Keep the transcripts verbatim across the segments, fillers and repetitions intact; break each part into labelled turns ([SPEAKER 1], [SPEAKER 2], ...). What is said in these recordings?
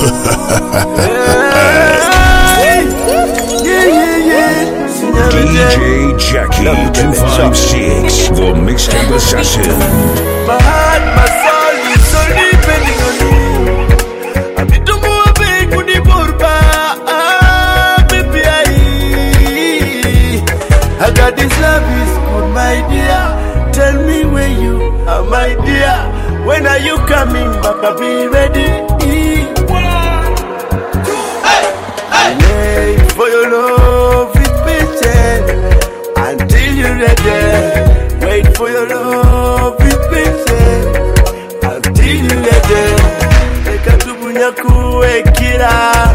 [SPEAKER 1] D J Jackie two five six, the mixtape assassin.
[SPEAKER 2] My heart, my soul is so depending on you. I'm in the movie, good burba. Ah, baby, I got this love is good, my dear. Tell me where you are, my dear. When are you coming, Papa? Be ready. Hey, hey. Wait for your love with patience until you're ready. Wait for your love with patience until you're ready. Take a tubunya kuwekira,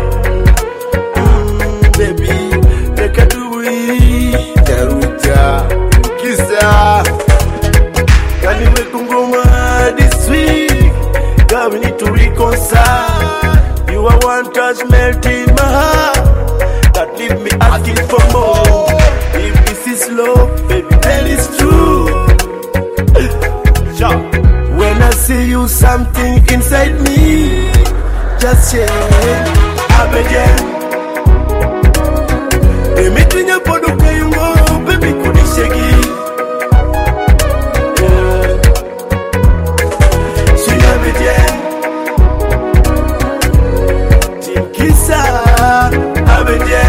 [SPEAKER 2] mm, baby. Take a tubuyi daruja kisa. Kani we kungoma this week. God, we need to reconcile. You are one touch melting my heart that leave me asking for more. If this is love, baby, then it's true. When I see you, something inside me just change. Abeje, everything you put okay, you know, baby, couldn't shake it. She abeje, Team Kisa, abeje.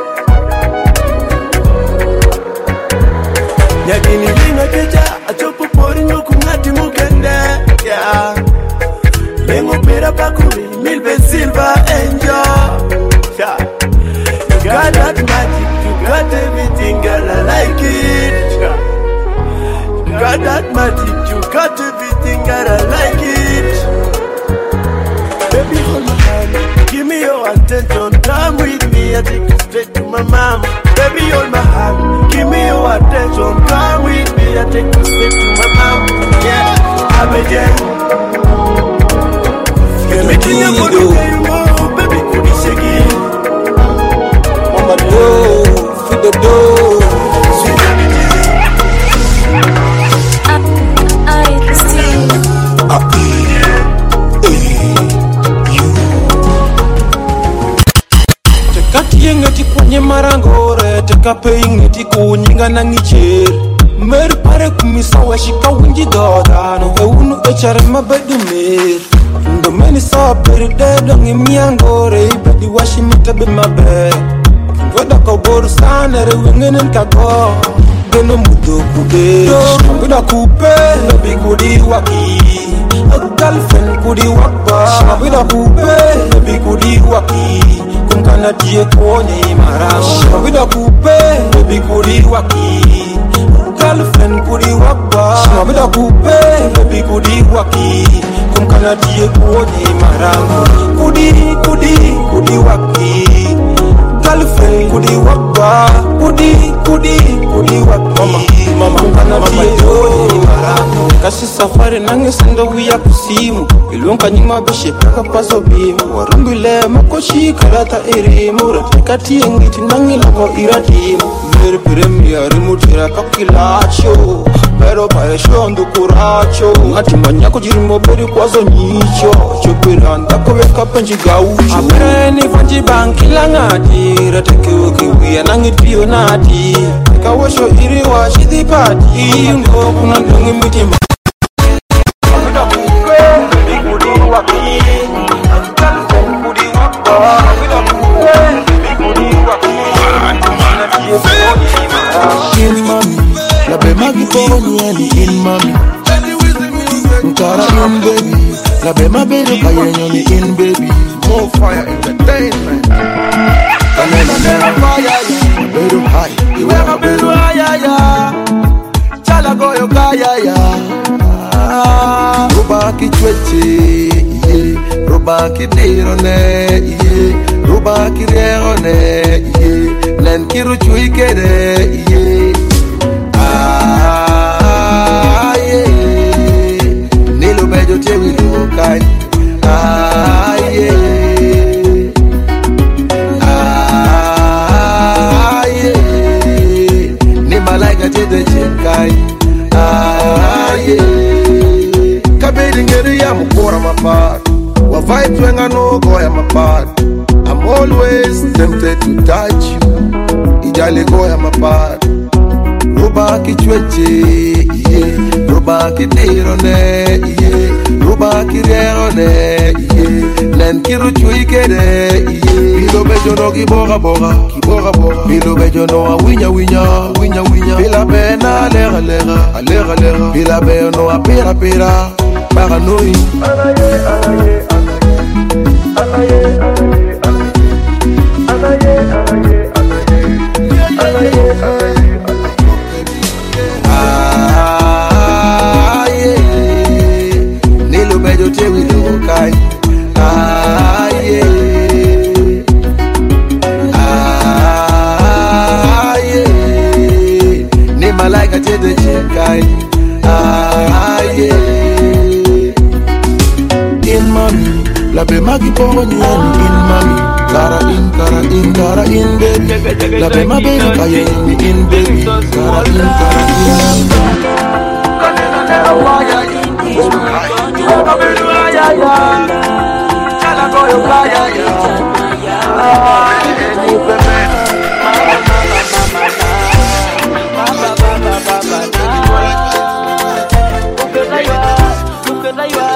[SPEAKER 2] Yagini linga keja, achopo pori nyoku ngati mukende. Yeah, lengo pera pakuri, milbe silver angel. Yeah, you got that magic, you got everything, girl, I like it. Yeah, you got that magic, you got everything, girl, I like it. Baby, hold my hand, give me your attention, come with me, I take you straight to my mom. Baby, hold my hand, give me your attention, come with me, I take you straight to my mom. Yeah, I'm a jam. Everything you put away, oh, baby, could you shake it?
[SPEAKER 3] Mama do, feed the door.
[SPEAKER 2] Sweet baby,
[SPEAKER 4] I still
[SPEAKER 3] Tekati yengeti kwenye marangore, tekape ingeti kunyinga na ngichir. Mer pare kumisa washika winji dodano, e unu echare mabedu mir. Ndo meni sawa peri dedo ngi miangore, ibedi washi mitabe mabe. Ngoda kauboru sana re wengenen kago, geno mudo kude. Ngoda kupe, lobi kudi waki. A girlfriend kudi wakba, ngoda kupe, lobi kudi waki. Kumkana die konye mara, ngoda kupe, lobi kudi waki. Girlfriend kudi wakba, ngoda kupe, lobi kudi waki. Kumkana die konye mara, kudi kudi kudi waki. Girlfriend kudi wakba, kudi kudi kudi waki. Mama mama mama yo kasi safari nange sendo wiya kusimu ilonka nyima bishe paka paso bimu warumbile makoshi karata irimu ratekati ngiti nange lako iratimu mere premier mutira kakilacho pero pare shondo kuracho ngati manyako jirimo beri kwazo nyicho chopiranda koweka penji gaucho apreni vanji banki langati rateke wiya nange trio nati kawosho iri wa shidi pati ngo kuna ndongi mitima Ngoda kupe baby kudi waki girlfriend kudi wakba Ngoda kupe baby kudi waki
[SPEAKER 5] in mommy labe magiponi yani in mommy Nkara in baby labe mabedo kayenyoni in baby
[SPEAKER 6] More fire entertainment
[SPEAKER 5] Kanena nena fire Bedu high
[SPEAKER 2] Iweka bedu ayaya Chala goyo kayaya
[SPEAKER 5] Ruba kichweche yeah. Ruba kidirone yeah. Ruba kirerone yeah. Len kiru chui kere yeah. Ah yeah. Nilu bejo tewi lukai Ah yeah. Ah yeah. Ni malaika tete chinkai Ah yeah. Kabedi ngeri ya mukora mapar Wa vibes wenga no goya mapar Kaligoya mapat Ruba ki chweche yeah. Ruba ki dirone yeah. Ruba ki reone yeah. Len kiru chui kede yeah. Bilo bejo no ki bora bora Ki bora bora Bilo bejo no a winya winya Winya winya Bila be na lera lera Lera lera Bila be no a pira pira Paranoi Anaye anaye anaye Anaye anaye anaye Anaye anaye anaye Anaye anaye ah yeah Nilo bejo tewi lo kai ah yeah ah yeah Ni malaika tete chekai ah yeah In mommy la be magi poni in mommy Kara in, kara in, kara in, baby. La be my baby, kaya in, in, baby. Kara in, kara in. Kanena nera waya in, Oka belu aya ya. Chala koyo kaya ya. Ah, eni pepe. Mama, mama, mama, mama, mama, mama, mama. Ukela ya, ukela ya.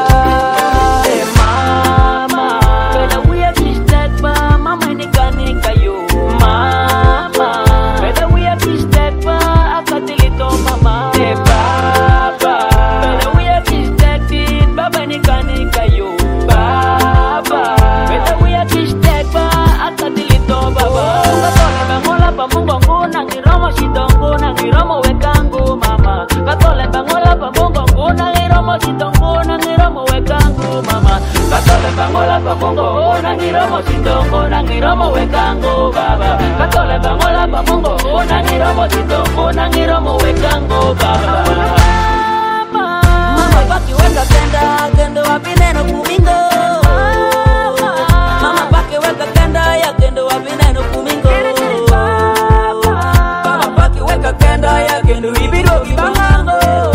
[SPEAKER 5] Bangola pamongo na ngiromo sindongo na ngiromo wekango baba Katole bangola pamongo na ngiromo sindongo na ngiromo wekango baba Mama paki weka kenda kendo wapineno kumingo Mama paki weka kenda ya kendo wapineno kumingo Mama paki weka kenda ya kendo ibido kibangango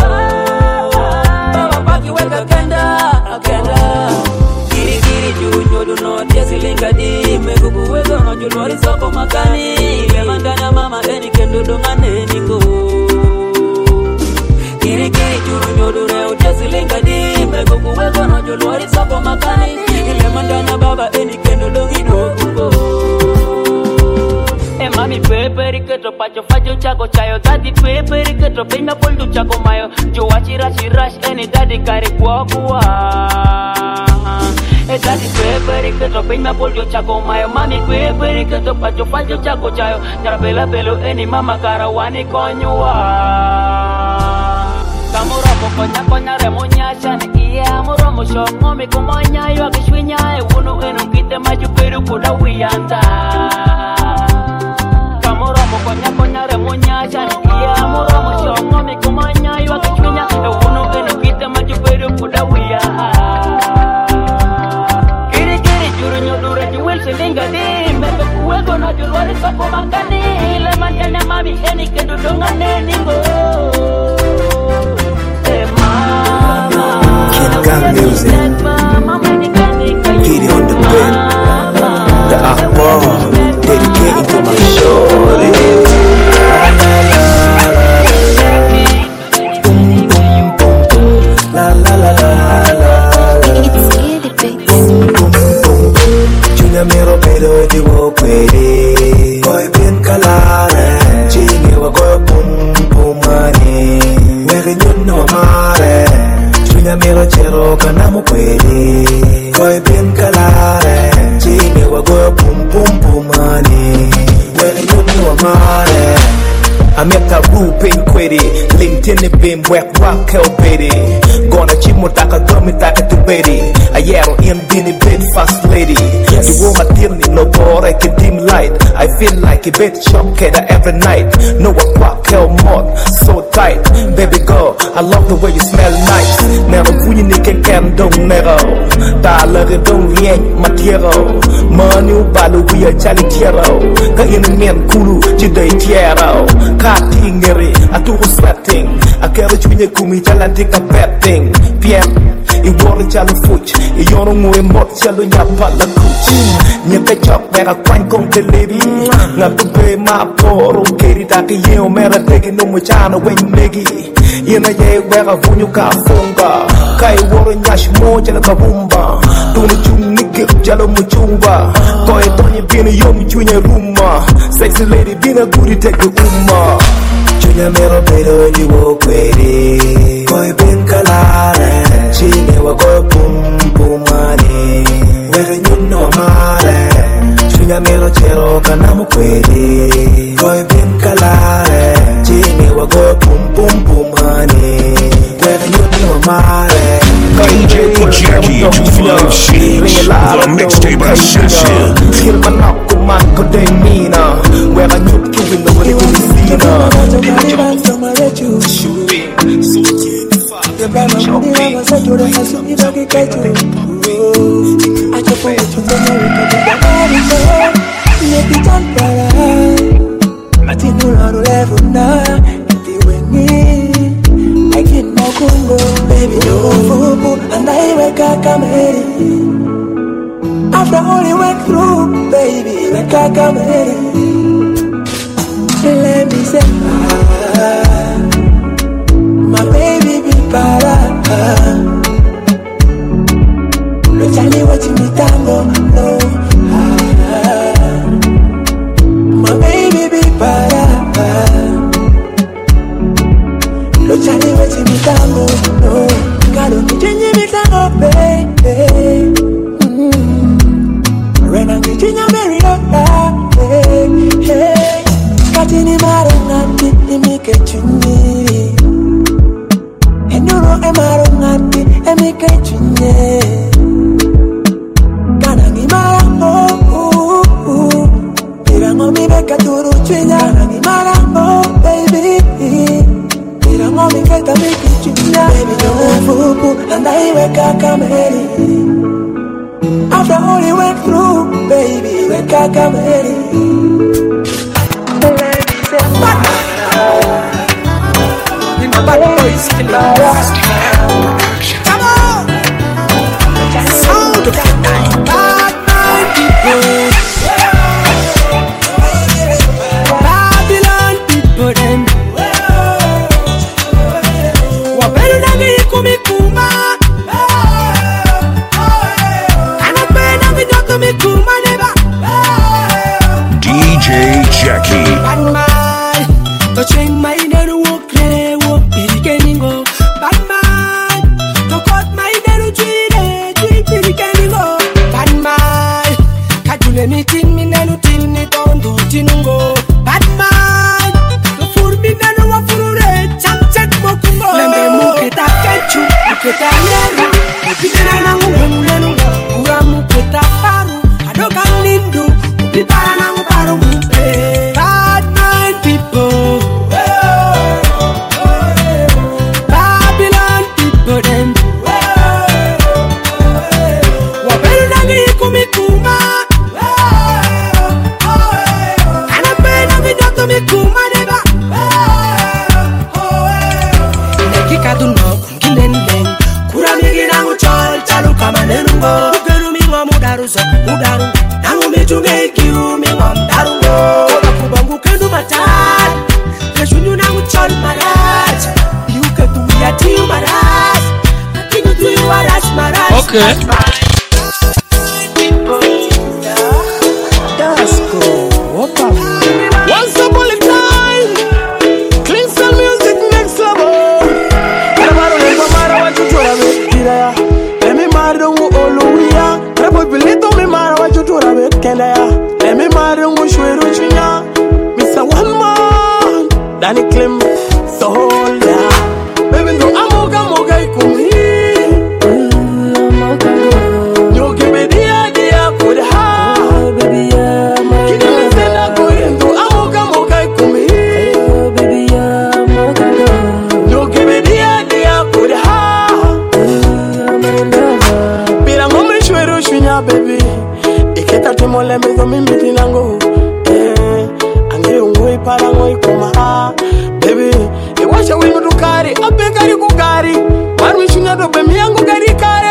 [SPEAKER 5] Mama paki weka kenda kenda Silinga di megugu wego no julwari soko makani Lemandanya mama eni kendo dongane ningo Kiri kiri juru nyodure uja silinga di megugu wego no julwari soko makani Lemandanya baba eni kendo dongido kugo E mami pepe riketo pacho fajo chako chayo Daddy pepe riketo peina poldu chako mayo Juwachi rashi rash eni daddy kari kwa kuwa E daddy pepe riketo peina poldu chako mayo Mami pepe riketo pacho fajo chako chayo Nyara bela belo eni mama karawani konyua Kamuromo konya konya remo nyashani Iya muromo shongo mi kumonya Yo akishwinya e wunu enu kite maju peru kuda wiyanda Kamuromo konya konya remo nyashani Iya muromo shongo mi kumonya Yo akishwinya e wunu enu kite maju peru kuda wiyanda Kiri kiri juru nyodure juwel silinga di Mbebe kuwego na julwari soko makani Ile manjane mami eni kendo dongane ningo
[SPEAKER 7] Gang music, get it on the bed. The Akbar, dedicated to my shorty. Boom boom boom boom, la la la la la. Boom boom boom boom, Junior Mero Pedo di Wokwede. Boy Ben Kalare, Jimmy Wago boom boom money. Where you know mare. Mero chero kana mukweli Koi bin kalare Chini wago pum pum pumani Wele yuni wa mare Ameka wu pin kwedi LinkedIn bim wek rock hell baby Gonna chimo taka gomi taka tu baby Ayero in bini bit fast lady The woman dirni no bore ke dim light I feel like a bit shock every night No one rock hell mod so tight Baby girl I love the way you smell nice Nero funyi ni ken ken dong nero Ta lere dong rien matiero Manu balu wiya chali tiero Ka inu men kulu jidai tiero Kati ngeri aturu sweating Akere chwinye kumi jalanti ka betting P M I wore chalo fuch I yono ngwe mot chalo nyapa la kuch Nyaka chok mera kwany kong te lebi Nga kumpe ma poro Keri taki yeo mera teki no mchana wen megi Yena ye wera vunyu ka funga Kai wore nyash mo jala kabumba Tuni chung nigip jalo mchumba Koe tonye bina yom chunye rumba Sexy lady bina guri take the umma
[SPEAKER 8] Chunya mero pero when you walk with it Koi bin kalare Chine wa koi pum pum mani Where you know mare Chunya mero chero kanamu kwedi Koi bin kalare Chine wa koi pum pum pum mani Where you know mare
[SPEAKER 1] D J Jackie two five six, the mixtape assassin.
[SPEAKER 7] Kill man up, come on, go day mina Where I knew killing the way we see now Shooting, so
[SPEAKER 8] The Bible never said to the house you don't get to I just want to know what let me turn para Matino laro level na Iti wengi I get no kungo Baby no fubu And I wake up kameri After all you went through Baby wake up kameri Let me say ah, my baby be para Lo chani wachi mi tango no ah, my baby be para Lo chani wachi mi tango no Kalo ni chenye mi tango baby mm-hmm. Rena ni chenye meri hey, hey. Kati ni maro ngati ni mike chuniri Enduro e maro ngati e mike chunye Kana ngi marango Pirango mi beka turu chwinya Kana ngi marango baby Pirango mi keta mike chunya Baby don't fuku and I weka kameri After all you went through baby weka kameri In the bad boys in the come on! Sound of the night. Bad mind people. Babylon people them. Wapelu na miku mikuma. Anapenda vidoto mikuma neba.
[SPEAKER 1] D J Jackie.
[SPEAKER 8] Bad mind. Touching my inner walk, walk, beginning go. Bad man, to cut my inner tree, tree, beginning go. Bad man, Katune meeting me, Nanu till me down to Tinungo. Bad man, to fool me, Nanu of Fure, Cham Chet Mokumbo. Lembe Muketa Ketchu, Muketa Yeru, Mukita Nanu, Ura Muketa Paru, Adoka Lindu, Mukita Nanu Paru. Bad mind people. Udaru, nangu mitunge kiu mi ngomdarungo. Koba kubangu kendu matat, keshunyu nangu chol marat. Yuke tuya tiu marat, kingu tuyu waras marat.
[SPEAKER 3] Okay.
[SPEAKER 8] Dasko, opa.
[SPEAKER 5] Once upon a time, clean some music next level. Everybody let me mara what you told me, Kira. Let me mara don't oluya. Everybody let me mara what you told me, Kenda. Let me mara don't shweru chinya. Mister One Man, Danny Clem, so hold ya. Baby no amoga moga ikumi. You give me the idea, could have. Baby yeah, my. Kida me senda kuindu amoga moga ikumi. Baby yeah, my. You give me the idea, could have. Pira ngome shweru shinya baby. Iketa timole mezo mimi nango. Eh, ange ungwe para ngoi koma. Baby, e washa winu dukari, ape gari kugari. Maru shinya do be miyango gari kare.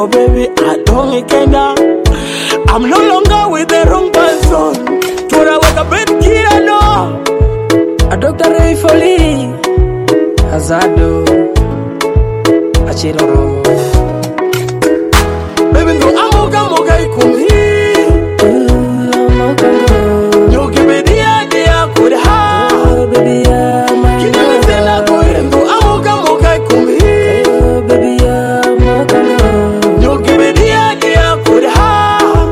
[SPEAKER 2] Oh baby, I don't kinda. I'm no longer with the wrong person. Tora waka baby kira no.
[SPEAKER 8] A Doctor Ray Foley Azado Achiroro.
[SPEAKER 2] Baby no amoga moga ikumi. You give me the idea could have.
[SPEAKER 8] Oh baby yeah, my
[SPEAKER 2] Kina mesela kore no amoga moga ikumi.
[SPEAKER 8] oh baby yeah, my
[SPEAKER 2] You give me the idea could have.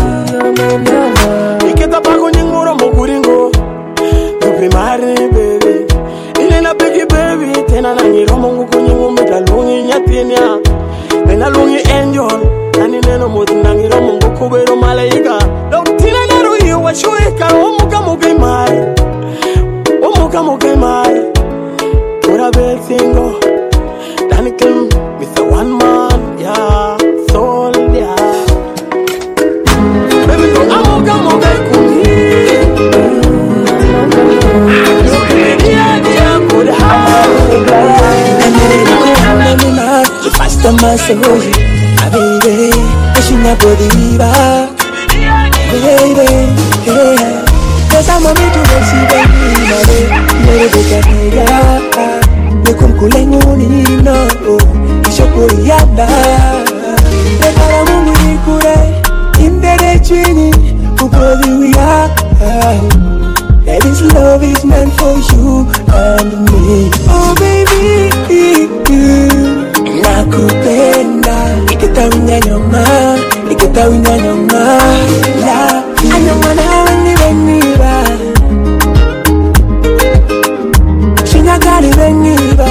[SPEAKER 2] Iketa pago nyingoro mokuringo. You be married baby. Inena bigi baby. Tena na ngiromo ngukunyingo metalungi nyatinya. Nena lungi angel. Nani neno moti nangiromo ngukubero malaika. Tina nero hiyo washuika. Omuka muge mari. Omuka muge mari. Tora big single. Danny Kim, Mister One Man. Yeah, soul, yeah. Baby go amuka muge kumi.
[SPEAKER 7] The faster my soul, ah baby, pushing up for the river, baby, yeah. Cause I'm a me to go see baby, my baby, never be a nigga. Me come kulengu ni no, ishoko yada. Me para mungu nikure, indere chini, ukodi wiya. That this love is meant for you and me. Oh baby, nakupenda. Ikitawinya nyoma, ikitawinya nyoma. La, anyoma na wengi wengiba. Shinyagari wengiba.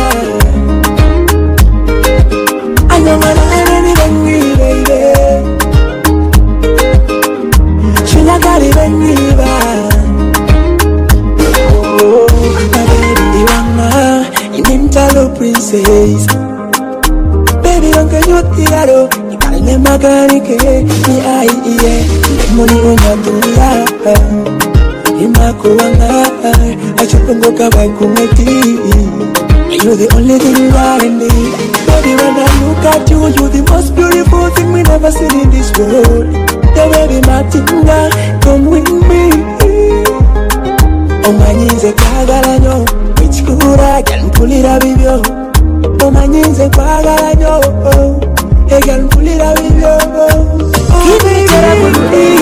[SPEAKER 7] Anyoma na wengi wengiba. Shinyagari wengiba. Oh, my baby, Wama, inimtalo princess. Baby, uncle, you tirado. Ikalene maganike, ni ai iye. Lemoni onyaduya. Imako wanga, achupungo kabai kumeti. You're the only thing I need. Baby, when I look at you, you're the most beautiful thing we never seen in this world. The baby, Martina, come with me. Omanyize kwagala nyo, wichikura gyanpulira bibyo. Omanyize kwagala nyo, egyanpulira bibyo. Kibikira bulungi,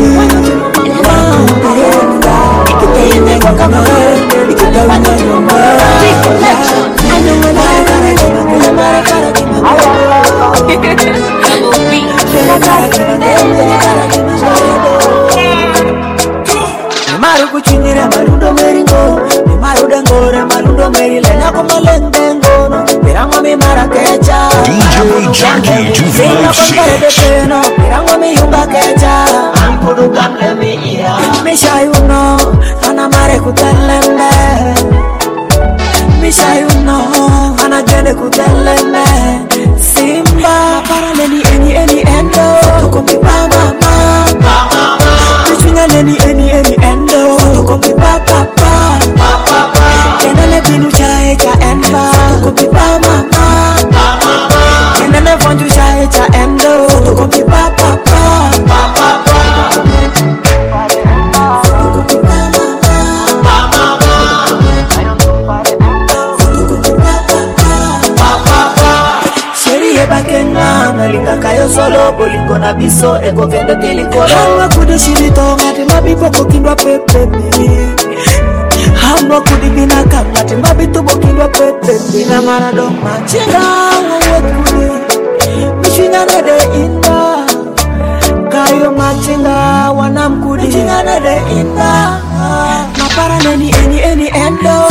[SPEAKER 7] nakupenda. Ikitawinya nyoma, ikitawinya nyoma. Anyoma na nyoma, marakara kima. Maru kuchinyira marundo meringo, maru dangore marundo merile na kumalendengo no. Pirango mi marakecha,
[SPEAKER 1] D J Jackie two five six.
[SPEAKER 7] pirango mi yumba kecha, ampudu gamle mi ira. Mishayuno, ana mare kutelembe. Mishayuno, ana gene kutelembe. Simba para neni eni eni endo, tukomi pa mama. Any, any, any, endo. Kopi papa, papa. Kenene binu chae cha endo. Kopi papa, papa. Kenene fonju chae cha endo. Kopi papa, papa. Sheri bakena, nalinga kayo solo, bolingo na biso, eko kende tilikolo. Hama kude shirito, ngati mabiko kokindwa pepe. Hama kude binaka, ngati mabito bokindwa pepe. Bina marado machinga, wawet kude. Mishinga nade inda. Kayo machinga, wanam kude. Mishinga nade inda. Mapara neni, eni, eni, endo.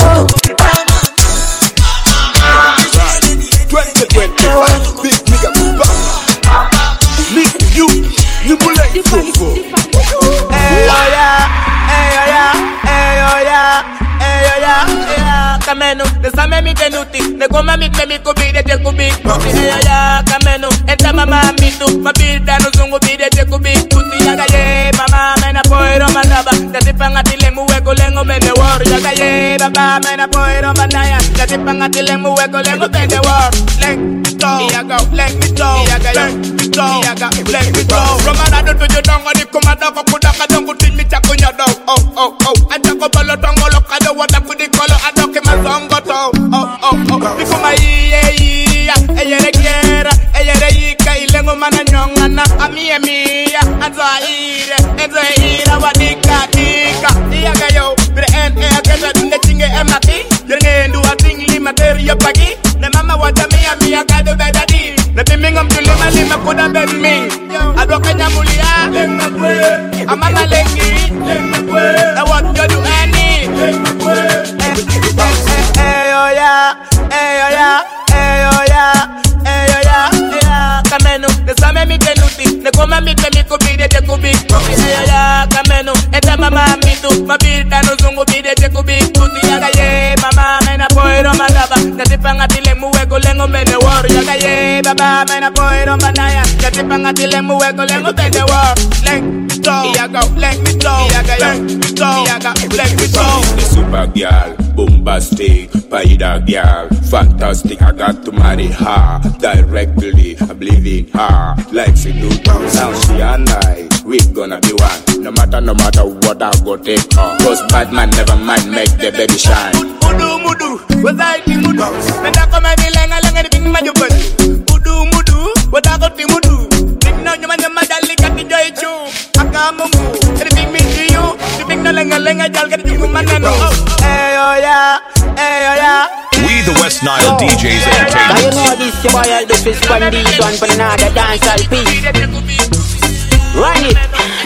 [SPEAKER 5] twenty twenty-five, big nigga move back. Lick you, you will like fofo.
[SPEAKER 2] Hey oh yeah, hey oh yeah, hey oh yeah, hey oh yeah, yeah. Kameno, the same me tenuti, the goma me me kubi de kubi. Hey oh yeah, kameno, enta mama mitu, mabida no zungu bi de kubi. Tuti yaga ye, mama mena poero manaba, the tipanga tilengu weko lengo mene wor yaga ye.
[SPEAKER 9] baba mena poiro bandaya. Kati pangati leng mu weko leng mu bende war. Let me go, here go, let me go, let me go, here go, let me go. From another to your dong, adi kumada ko kudaka dong kutin mi chako nyodo. Oh oh oh, aja ko balo tongo lo kado wada kudi kolo adoke mazongo to. Oh oh oh, bikuma iye iye, eye regiera, eye reika ilengo mana nyongana. Ami emi ya, aza ire, aza ire wadika dika. Iya gayo, bire en e aketa dunde chinge emati. Jenge ndu ating lima teri ya pagi. Ne mama wajami ya miya kado bedadi. Ne bimingam tulima lima kuda bemi. Adoka nyamulia, lema kwe. Amama lengi, lema kwe. Na what you do any, lema kwe. Eyo ya, eyo ya, eyo ya, eyo ya, eyo kameno. Ne same mi kenuti, ne koma mi kemi kubide te kubik. Eyo ya kameno, eta mama mitu, mabita no zungu bide te kubik. Tuti yaga ye, mama mena poiro madaba. Katipanga tile muweko lengo mene war. Yaga ye, baba mena poiro manaya. Katipanga tile muweko lengo mene war. Let me go, yaga, let me go, yaga, let me go, yaga, let me go.
[SPEAKER 1] The super girl, bombastic, paida girl, fantastic. I got to marry her directly. I believe in her, like she do. Now she and I, we gonna be one. No matter, no matter what I go take her. Cause bad man never mind, make the baby shine.
[SPEAKER 9] Mudu mudu, was I the mudu? Menda koma di lenga lenga di bing majuban. Mudu mudu, was I got the mudu? Bing no nyama nyama dali kati joy chu. Akamumu, di bing me to you. Di bing no lenga lenga jal kati jungu manano. Eyo ya, eyo ya.
[SPEAKER 1] We the West Nile D Js Entertainment.
[SPEAKER 10] You know this your boy Elvis with Spondies one for another dancehall piece. Run it.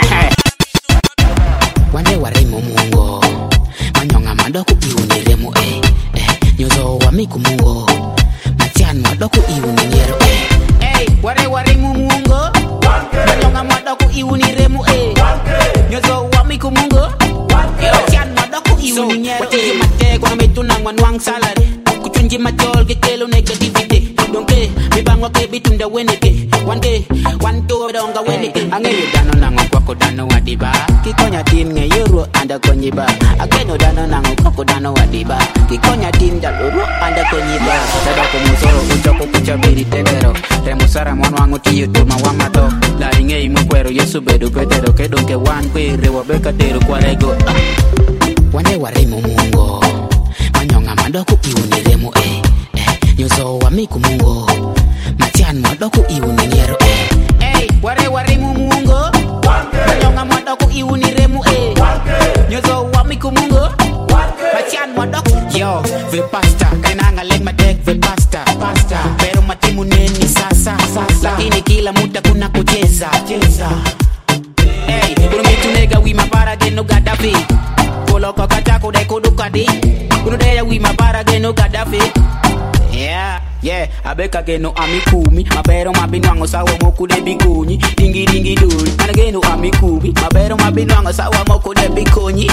[SPEAKER 10] Wande waremo mungo manyonga madoku iuni remo eh eh nyozo wa miku mungo matian madoku iuni ngero eh eh ware waremo mungo manyonga madoku iuni remo eh nyozo wa miku mungo matian madoku iuni ngero wati mate kwa metu na mwanwang salary kuchunji matol gekelo negativity donke mibango ke bitunda weneke one day one two donga weneke angeyo dano nango kwako dano wadiba kikonya tin nge yoro anda konyiba akeno dano nango kwako dano wadiba kikonya tin daloro anda konyiba dada ko musoro uchoko kuchabiri tendero remusara mwana wangu tiyo tuma wamato la inge imukwero yesu bedu petero kedonke wan kwe rewa beka tero kwa rego wande waremo mungo manyonga madoku iuni remo eh eh nyozo wa miku mungo matian madoku iuni ngero eh eh ware ware mungo manyonga madoku iuni remo eh nyozo wa miku mungo matian madoku yo ve pasta kainanga leg madek ve pasta pasta pero matimu neni sasa sasa lakini kila muda kuna kucheza cheza eh bro metu nega wi mabara geno Gaddafi Kolo kokata ko de kodukadi Kuno de wi mabara geno Gaddafi Yeah, yeah, abeka geno amikumi Mabero mabinwango sawa moku de bikunyi Dingi dingi dul, ana geno amikumi Mabero mabinwango sawa moku de bikunyi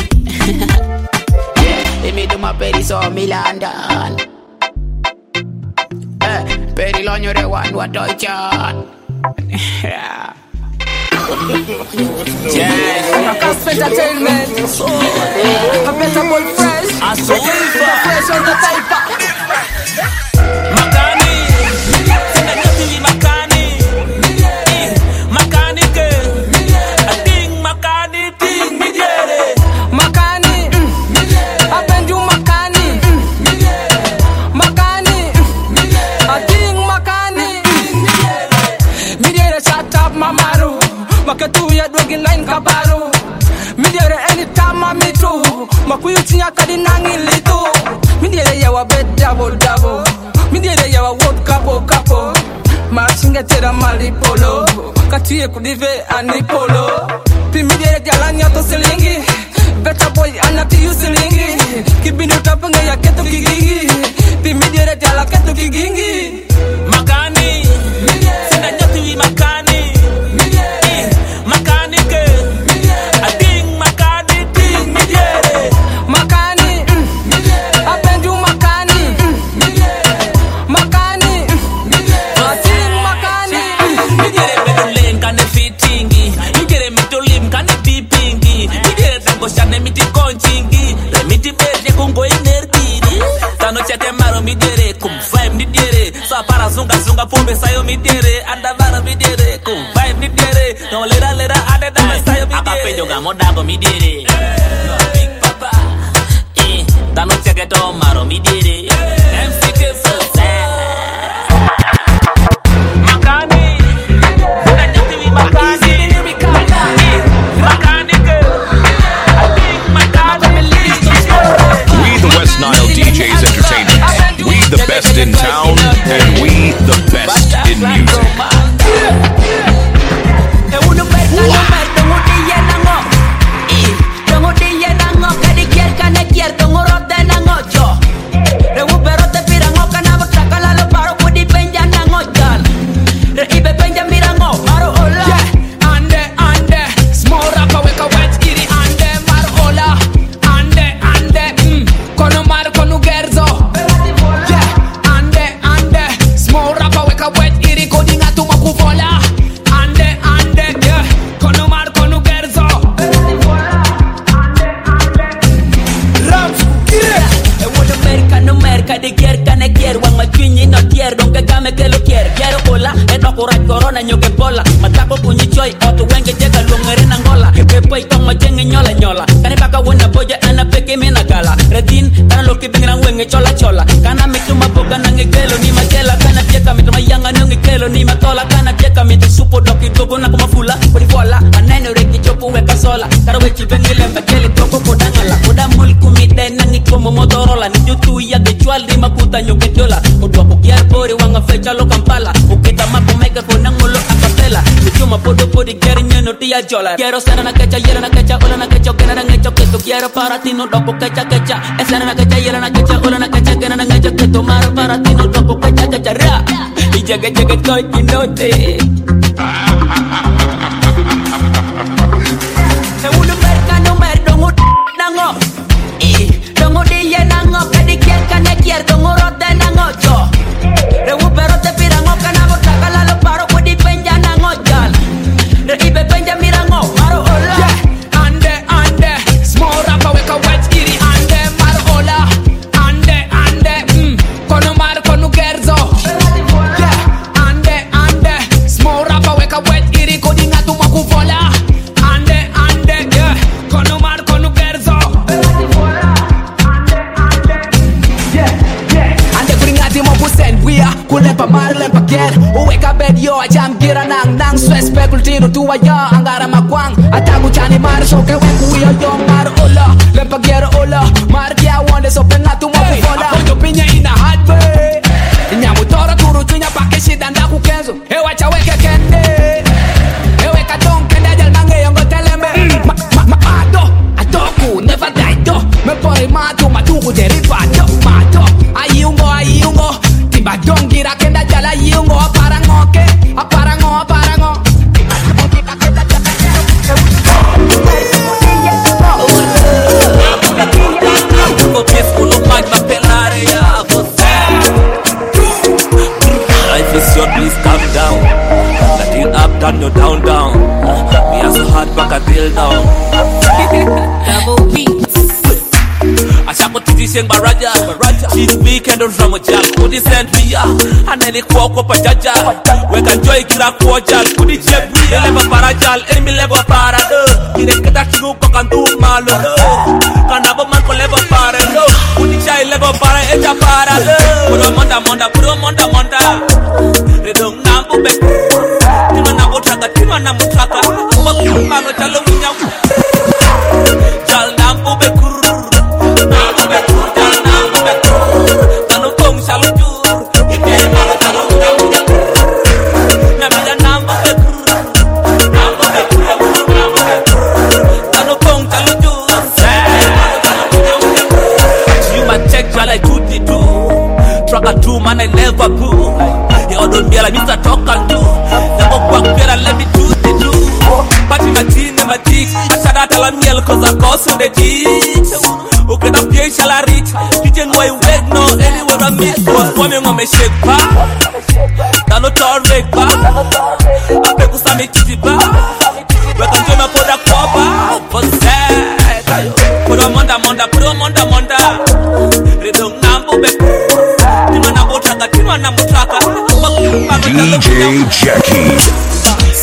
[SPEAKER 10] Yeah, imi do maperi so milandan Eh, peri lonyo re wan watoichan Yeah
[SPEAKER 8] Yeah, Cast Entertainment. A better boy fresh. A soul fresh on the paper.
[SPEAKER 11] Makani, sina nyoti makani, makani ke, ting makani ting mijere,
[SPEAKER 8] makani, apendu makani, makani, ting makani, mijere shut up mamaru. Makatu ya dwagi nine kabaru Midere anytime mami tu Makuyu tinya kadi nangi litu Midere ya wa bed double double Midere ya wa wood kapo kapo Machinga tera mali polo Katuye kudive anipolo Pi midere jalanya to silingi Better boy anati yu silingi Kibinu tapenge ya ketu kigingi Pi midere jala ketu kigingi
[SPEAKER 11] Makani, sina nyoti wi makani Shane miti konchingi, remiti bete kungo ine ku vibe ni dere. No lera lera ade da messiah mi dere. Akape joga modago mi dere. Big papa. Eh, dano cheke to maro mi dere. M C K so sad. Makani. Una nyati mi makani. Makani girl. I think Makani.
[SPEAKER 12] We the West Nile D Js Entertainment. We the best in town, and we the best in music.
[SPEAKER 13] Chola chola, kana mituma boga nange kelo ni machela, kana pieka mituma yanga nange kelo ni matola, kana pieka mitu supo doki togo na kumafula, kuri vola, anene reki chopu weka sola, karawechi bengile mbakeli toko kodangala, koda mulku mide nangi komo motorola, ni jutu ya gechual di makuta nyoke dola, kodwa kukiar pori wanga fecha lo kampala, ukita mako mega kona ngolo akapela, kuchuma podo podi geri nyeno tia jola, quiero sena na kecha, yera na kecha, ola na kecha, kena na ngecho keto, quiero para ti no doko kecha kecha, esena na kecha, yera na kecha, ola na kecha, kena na ngecho keto, maro para ti no doko kecha kecha, ra, y jaga jaga koi kinote. Segundo merca no merdo ngut nango, i dongo diye nango, kadi kier kane kier dongo rote nango jo, rewu pero te pirango kana botaka la lo paro kudi penja nango jal, re ibe penja mirango maro ola, ande ande small rapper weka wet iri ande maro ola, ande ande mm kono mar kono gerzo, yeah ande ande small rapper weka wet iri kodi ngatu makuvola, ande ande yeah kono mar kono gerzo, ande kuri ngati mokusen wia kulepa mar lepa ker uweka bed yo ajam gira nang nang stress pekultino tuwa ya angara makwang atagu chani mar so ke weku yo yo mar ola lepa ger ola mar kia wonde so pengatu mokuvola apoyo pinya ina hard way nyamu tora turu tunya pake shida ndaku kenzo he wacha weke kende he weka don kende jal mange yongo telembe ma ma ma ado adoku never die do me pori matu matuku derivato mato ayungo ayungo timba dongira kenda jala ayungo aparango ke aparango aparango
[SPEAKER 11] Life is short, please calm down. That you up, down, no down, down. Me as a hard back, I till down. Double beats. Ashako titi sing baraja, cheese weekend on Ramajak. Kudi send me ya, aneli kwako pajaja. Weka joy kila kwaja, kudi chebi. Eleva parajal, enemy level parado. Kine kita kigu kakantu malo. Kanabo man ko level parado. Kudi chai level para eja parado. Puro monda monda, puro monda monda. Redong nambu be. Tima nambu traka, tima nambu traka. Wakiru malo chalo minyam. Chal nambu be kuru. Nambu be kuru, chal nambu be kuru. Tano kong chalo jur. Ikeri malo chalo nambu be kuru. Namida nambu be kuru. Nambu be kuru, nambu be kuru. Tano kong chalo jur. You might check while I do the do. Traka two man I never go. You don't be like Mister Talking to. Never walk here and let me do the do. Party my teen never tick. I should not tell a meal cause I cause the cheeks. Okay, the pay shall I reach. Teaching why you wait no anywhere I meet. Cause women on me shake pa. Tano torrek pa. I pay to some kitty pa. We can do my for the cover. For sad. Put a monda monda, put a monda monda. Redong nambu be.
[SPEAKER 12] D J Jackie.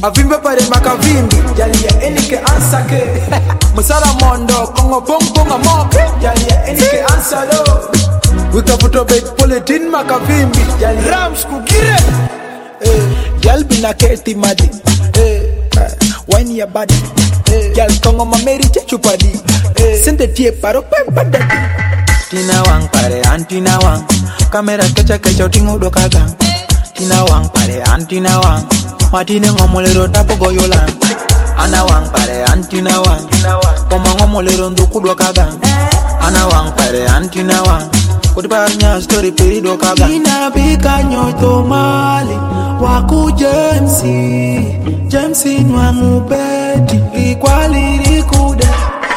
[SPEAKER 3] Avimbe pare makavimbi Jalia enike ansake Musara mondo Kongo pong ponga moke Jalia enike ansalo Wika puto bait politin makavimbi Jalia Rams kugire Gal bina keti madi Wine ya body Gal kongo mameri chupadi Sente tie paro pempa dati Tina wang pare antina wang Kamera kecha kecha utingo doka gang Tina wang pare antina wang Matine ngomolero tapo goyolan Ana wang pare antina wang Koma ngomolero nduku doka gang Ana wang pare antina wang Kutipanya story peri doka gang Ina bika nyoto mali Waku Jamesi Jamesi nwangu beti Ikwali rikude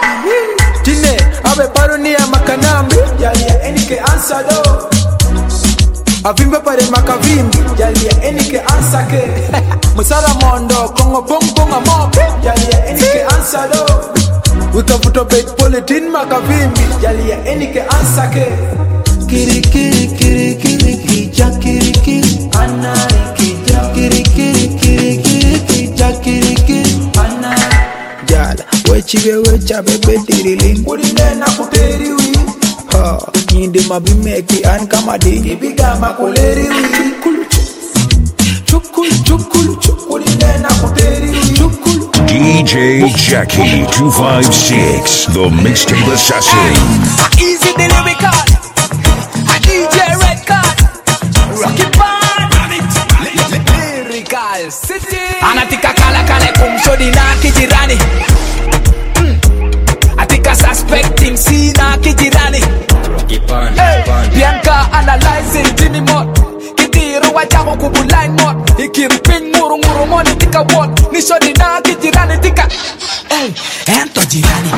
[SPEAKER 3] Tine abe paroni ya makanambi Jalia enike ansado Avimbe pare makavimbi Jalia enike ansake Musara mondo Kongo pong ponga moke Jalia enike ansado Wika puto bait politin makavimbi Jalia enike ansake Kiri kiri kiri kiri kija kiri kiri Anari kija kiri kiri kiri kiri kija kiri kiri Anari Jala wechiwe wecha bebe diriling Udine na kuteri wi Ha Nyinde mabimeki an kama dingi Biga makuleri wi Chukulu chukulu chukulu chukulu Udine na kuteri wi Chukulu
[SPEAKER 12] D J Jackie two five six, the Mixtape Assassin.
[SPEAKER 8] Easy the lyrical D J Red Card Rocky Band Lyrical City Anatika kala kale kumsodi na kijirani mm. Atika suspecting si na kijirani Rocky Band hey. Bianca analyzing Jimmy Mott Kitiro wachako kubulain Mott Ikirping muru muru moni tika what Nishodi na kijirani tika hey. Ento jirani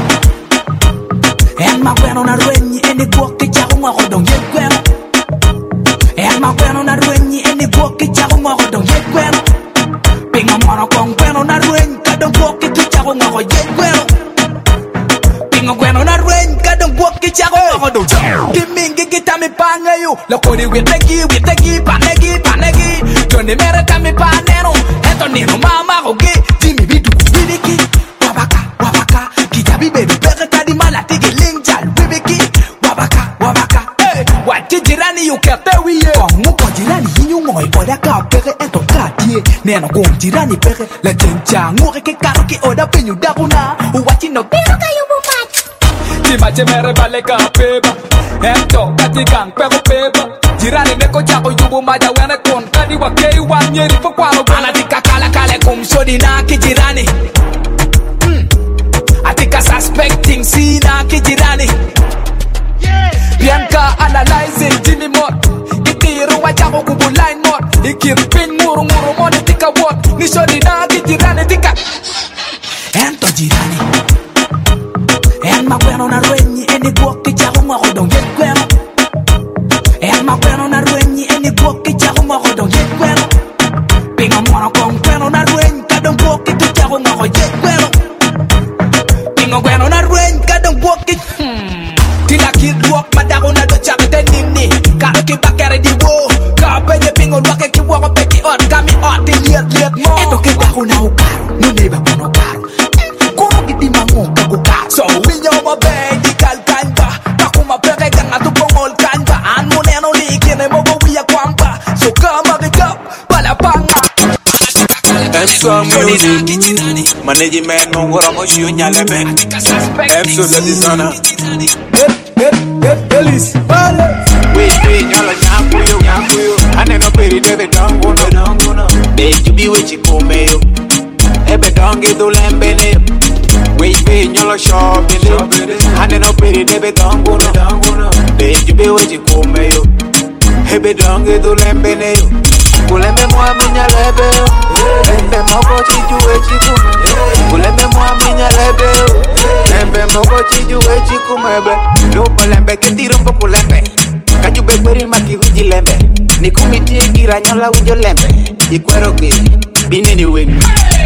[SPEAKER 8] En makweno na rwenyi eni gwoki chako mwako dong yekweno En makweno na rwenyi eni gwoki chako mwako dong yekweno Pinga mwana kong kweno na rwenyi kadong gwoki tu chako mwako yekweno Pinga kweno na rwenyi kadong gwoki chako mwako dong yekweno Kimingi kitami pangayu Lokoni witegi witegi panegi panegi Joni mere tami paneno Ento nino mama kogi Jimmy bidu widiki Wabaka wabaka Kitabi baby peke kadi mala tigi Wati jirani yu kete wiye Kongu kwa jirani hinyu ngoy Oda ka peke ento katie Neno kong jirani peke La chencha ngure ke karo ki oda penyu dakuna Wati no pero kayo bumat Timache mere bale ka peba Ento kati gang peko peba Jirani neko chako yubu maja wene kon Kadi wakei wanyeri pokwano Anatika kala kale kumsodi na kijirani mm. Atika suspecting si na kijirani Bianca analyzing Jimmy Mott Kitiro wachako kubulain Mott Ikirpin muru muru moni tika what Nishodi na kijirani tika Ento jirani En makweno na rwenyi eni gwoki chako mwako dong yekweno En makweno na rwenyi eni gwoki chako mwako dong yekweno Pinga mwana kong kweno na rwenyi kadong gwoki tu chako mwako yekweno Pinga kweno na rwenyi kadong gwoki Hmm Tila kid walk madako na do chabete nini Karo ki bakere di wo Ka penye pingon wake ki wako peki ot Kami ot di liat liat mo Eto ki bako na ukaro Nune ba bono karo Kuro giti mango kago karo So winyo mo be di kal kanba Kaku mapeke kang atu pongol kanba An mo neno li kine mo go wiya kwamba So kama gikap pala panga
[SPEAKER 14] M S O Music Management Mongora Moshu Nyaleme M S O the designer
[SPEAKER 3] Elis Vale
[SPEAKER 14] Wait wait nyala nyakuyo nyakuyo Aneno peri debe donguno donguno Beju bi wechi kumeyo Ebe dongi dulembele Wait wait nyala shobele Aneno peri debe donguno donguno Beju bi wechi kumeyo Ebe dongi dulembele Kulembe mwami nyalebe Embe moko chiju wechi kume Kulembe mwami nyalebe Embe moko chiju wechi kumebe Lupo lembe ketirumpo kulembe Kajube kweri maki wiji lembe Nikumitie gira nyola wijo lembe Ikwero ki Binini wengi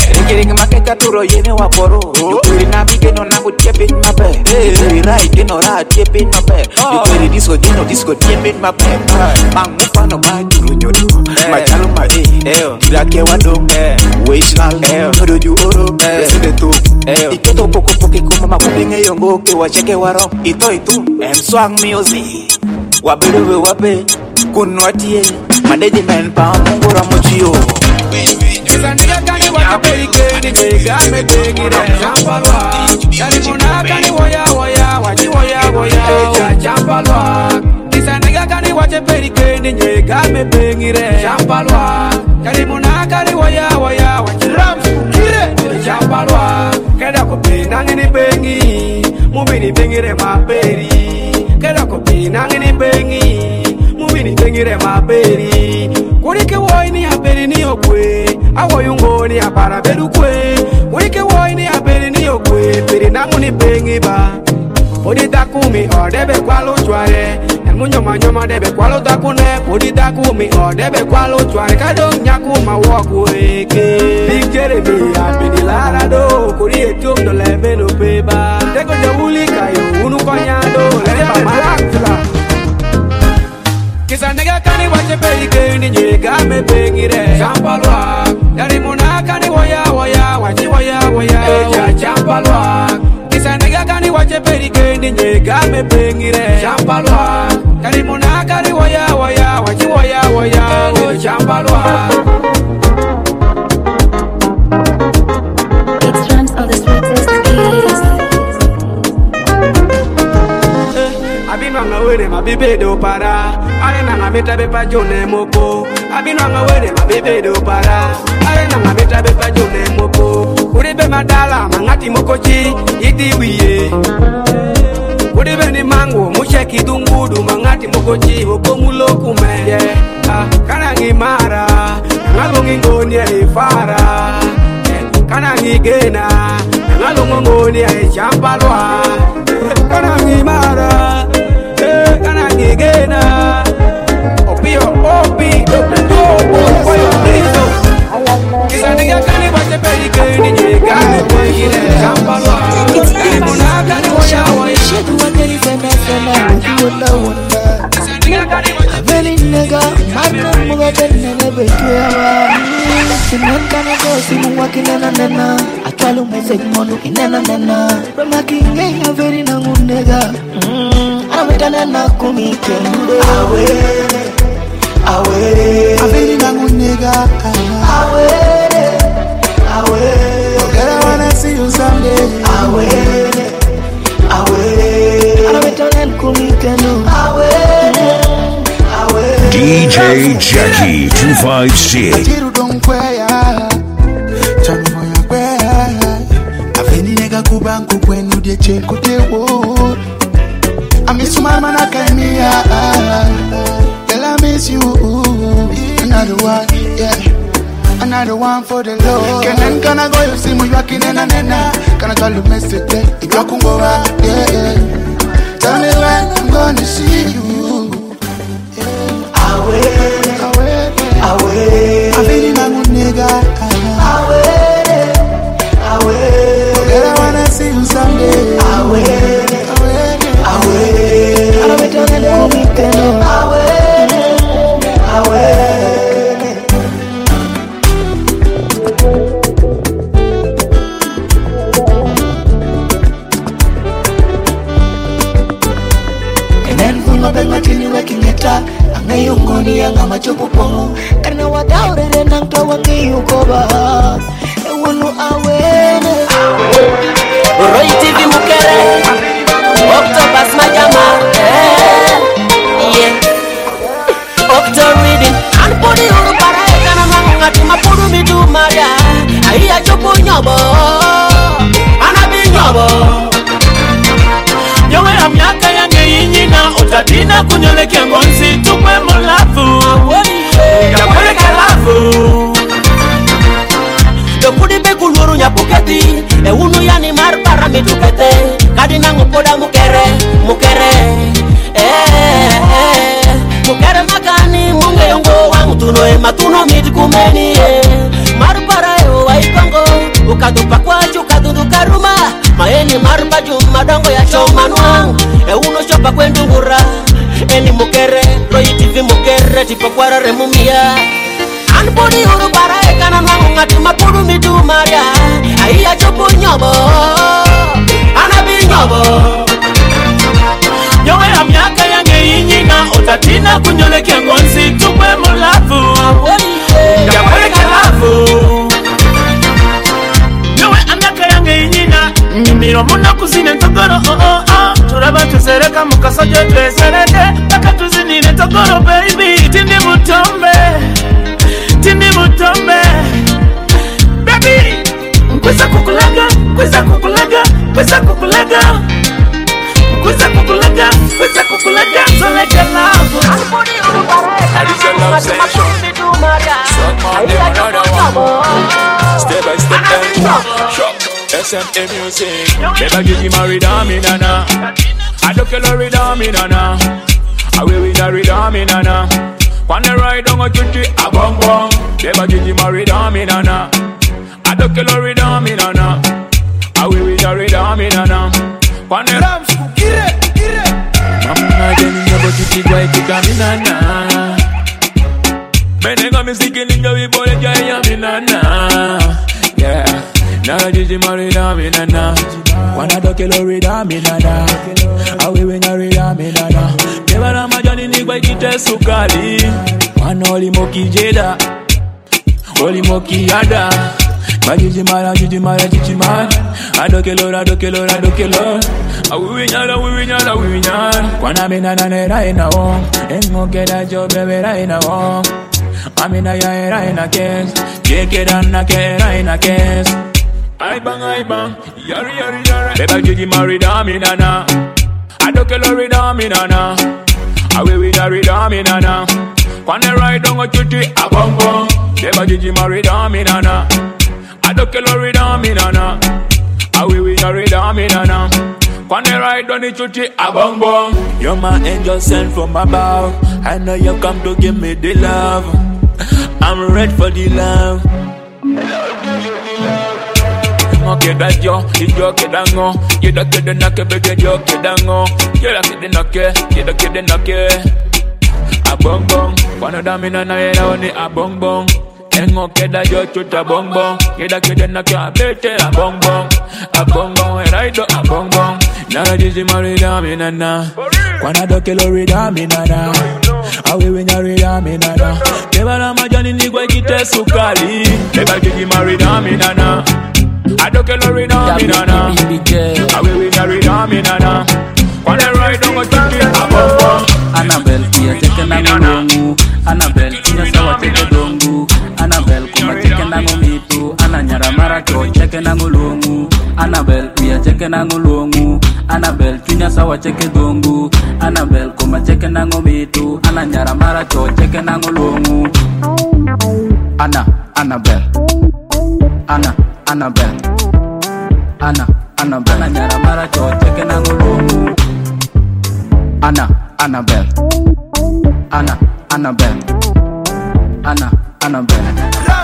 [SPEAKER 14] Ringi ringi makeka turo yene waporo Yukuri na bige no nangu tiepin mabe Yukuri rai dino ra tiepin mabe Yukuri disco dino disco tiepin mabe Mang mufano ba duru nyodu Machalu madi Kira kewa dong Weishnal Nodo ju oro Sede tu Iketo poko poke kuma mabubinge yongo Kewa cheke waro Ito itu M-Swang music Wabedewe wabe Kunwatie Management pa mungura mochio
[SPEAKER 8] Kisa nigga kani waka perike ni jega me pegire Champalwa Kani muna kani woya woya Waji woya woya Eja champalwa Kisa nigga kani wache perike ni jega me pegire Champalwa Kani muna kani woya woya Waji rams kire Champalwa Keda kopi nangini pengi Mubini pengire maperi Keda kopi nangini pengi Mubini pengire maperi Kurike woi ni aperi ni okwe Awo yungo ni apara bedu kwe Kurike woi ni aperi ni okwe Peri nangu ni pengi ba Podi takumi o debe kwa lo chware Elmu nyoma nyoma debe kwa lo takune Podi takumi o debe kwa lo chware Kadong nyaku ma waku eke Big Jeremy apeni lara do Kuri etum do lebe no peba Teko jawuli kayo unu konyado Leba malakula Kisa nigga kani wache perike ni nyega me pengire Champalwa Dari muna kani woya woya Wachi woya woya Eja champalwa Kisa nigga kani wache perike ni nyega me pengire Champalwa Dari muna kani woya woya Wachi woya woya Eja champalwa
[SPEAKER 4] It's drums of the sweetest kiss.
[SPEAKER 8] Abinwanga wene mabibe do para Ale nanga meta bepa jone moko Abinwanga wene mabibe do para Ale nanga meta bepa jone moko Uribe madala mangati mokochi Iti wiye Uribe ni mango musheki dungudu Mangati mokochi woko mulo kume yeah. ah, Kana ngimara Nangalo ngingoni ya ifara yeah. Kana ngigena Nangalo ngingoni ya champalwa Kana ngimara Kana ngigena Opio, opi, dope, dope, oyo, lizo Kisa nigga kani wache perike ni nyega me pegire Champalwa Kini muna kani woya woya
[SPEAKER 15] Shedu wangeri fena fena Wadi wala wala
[SPEAKER 8] Kisa nigga kani wache
[SPEAKER 15] Abeli nigga Marna mga benne nebe kiawa Sinan kana gosi mwa kinena nena Atwalu message modu kinena nena Rama kingenga veri na ngunega Ametana na kumike Awele Awele Averi na ngunega Awele Awele Girl I wanna see you someday Awele Awele Ametana na kumike no Awele Awele
[SPEAKER 12] D J Jackie two five six
[SPEAKER 5] Ajiru don kwea Chami moya kwea Aveni nega kubanku kwenu die cheko tewo I miss my man, I can't me, girl, I miss you. Another one, yeah. Another one for the Lord. Can I, can I go, you see me rocking in a nena. Can I call you message, if you can go out, yeah, yeah. Tell me when I'm gonna see you. Away, away, away. I'm feeling I'm a nigga. Away, away. Girl, I wanna see you someday. Away. Away, I don't know let me tell away, away. Kenen funga benga tini working eta, angayungoni anga machopo pongo, karena wadaure renang tawangi ukoba, ewunu away.
[SPEAKER 16] Roy T V mukere. Octopus majama, eh, yeah. Octo reading, and body uru para ekana manga tima puru midu mada. Aiya chopo nyobo, anabi nyobo. Yowe amyaka yange yinyina utadina kunyoleke ngonzi tukwe mulafu. Yakweleke lafu. Dokudi bekuluru nyapuketi, e unu yani marpara mitukete. Kadina ngupoda mukere, mukere, eh, eh. Mukere makani munge yongo wangu tuno e matuno mitikumeni, eh. Marupara yo waikongo, pa kwendo ngura eni mukere royi tv mukere tipo kwara remumia anbodi uru para ekana ngati mapuru midumaria aiya chopo nyobo anabi nyobo
[SPEAKER 17] nyowe amyaka yange yinyina utatina kunyolekea ngonzi tukwe mulavu yakweleke lavu nyowe amyaka yange yinyina nyimiro muna kuzine ntogoro oh oh oh turaba tuzereka mukasoje twesereke baka tuzinine ntogoro baby tindi mutombe tindi mutombe baby kweza kukulaga kweza kukulaga kweza kukulaga kweza kukulaga kweza kukulaga so like a love
[SPEAKER 9] I just a love session Suck my name another one Step by step then Shock S M A music Never get you married on me nana I don't kill her with on me nana I will with her with on me nana When I ride on a chuchi a bong bong Never get you married on me nana I don't kill her with on me nana I will with her with on me nana When I rams kukire kire Mama jeni nyobo chuchi kwa itika mi nana Menega miziki ninja vibole jaya mi nana Yeah Nara jiji marida mi nana Wana doke lorida mi nana Awewe narida mi nana Nebara majani nigwa ikite sukali Wana olimoki jeda Olimoki yada Majiji mara jiji mara jiji mara Adoke lora adoke lora adoke lora Awewe nyara awewe nyara awewe nyara Kwana mi nana nera ina wong Engo keda jo bebe ra ina wong Amina ya era ina kes Jeke dana ke era ina kes I bang, I bang, yari, yari, yari. Beba Gigi married a me nana. I don't kill her with a me nana. I will with her with a me nana. When they ride on a chuchi, a bong bong. Beba Gigi married a me nana. I don't kill her with a me nana. I will with her with a me nana. When they ride on the chuchi, a bong bong. You're my angel sent from above. I know you come to give me the love. I'm ready for the love. Queda yo, y yo queda no. Queda que de na que bebe yo queda no. Queda que de na que, queda que de na que. A bong bong, cuando da mi nana era oni a bong bong. Engo queda yo chuta bong bong. Queda que de na que a bete a bong bong. A bong bong era ido a bong bong. Nara jiji marida mi nana. Cuando do que lo rida mi nana. Awe wenya rida mi nana. Keba la majani ni gwe kite sukali. Keba jiji marida mi nana. I don't kill her in a me nana. I will win her in a me nana. When I ride on a chuchi, a bong bong.
[SPEAKER 13] Annabelle, tia cheke na ngulungu. Annabelle, tia sawa cheke dongu. Annabelle, kuma cheke na ngumitu. Ananyara mara cho cheke na ngulungu. Annabelle, tia cheke na ngulungu. Annabelle, tia sawa cheke dongu. Annabelle, kuma cheke na ngumitu. Ananyara mara cho cheke na ngulungu. Anna, Annabelle. Anna, Annabelle. Anna, Annabelle. Ananyara mara cho cheke na ngulungu. Anna, Annabelle. Anna, Annabelle. Anna, Annabelle.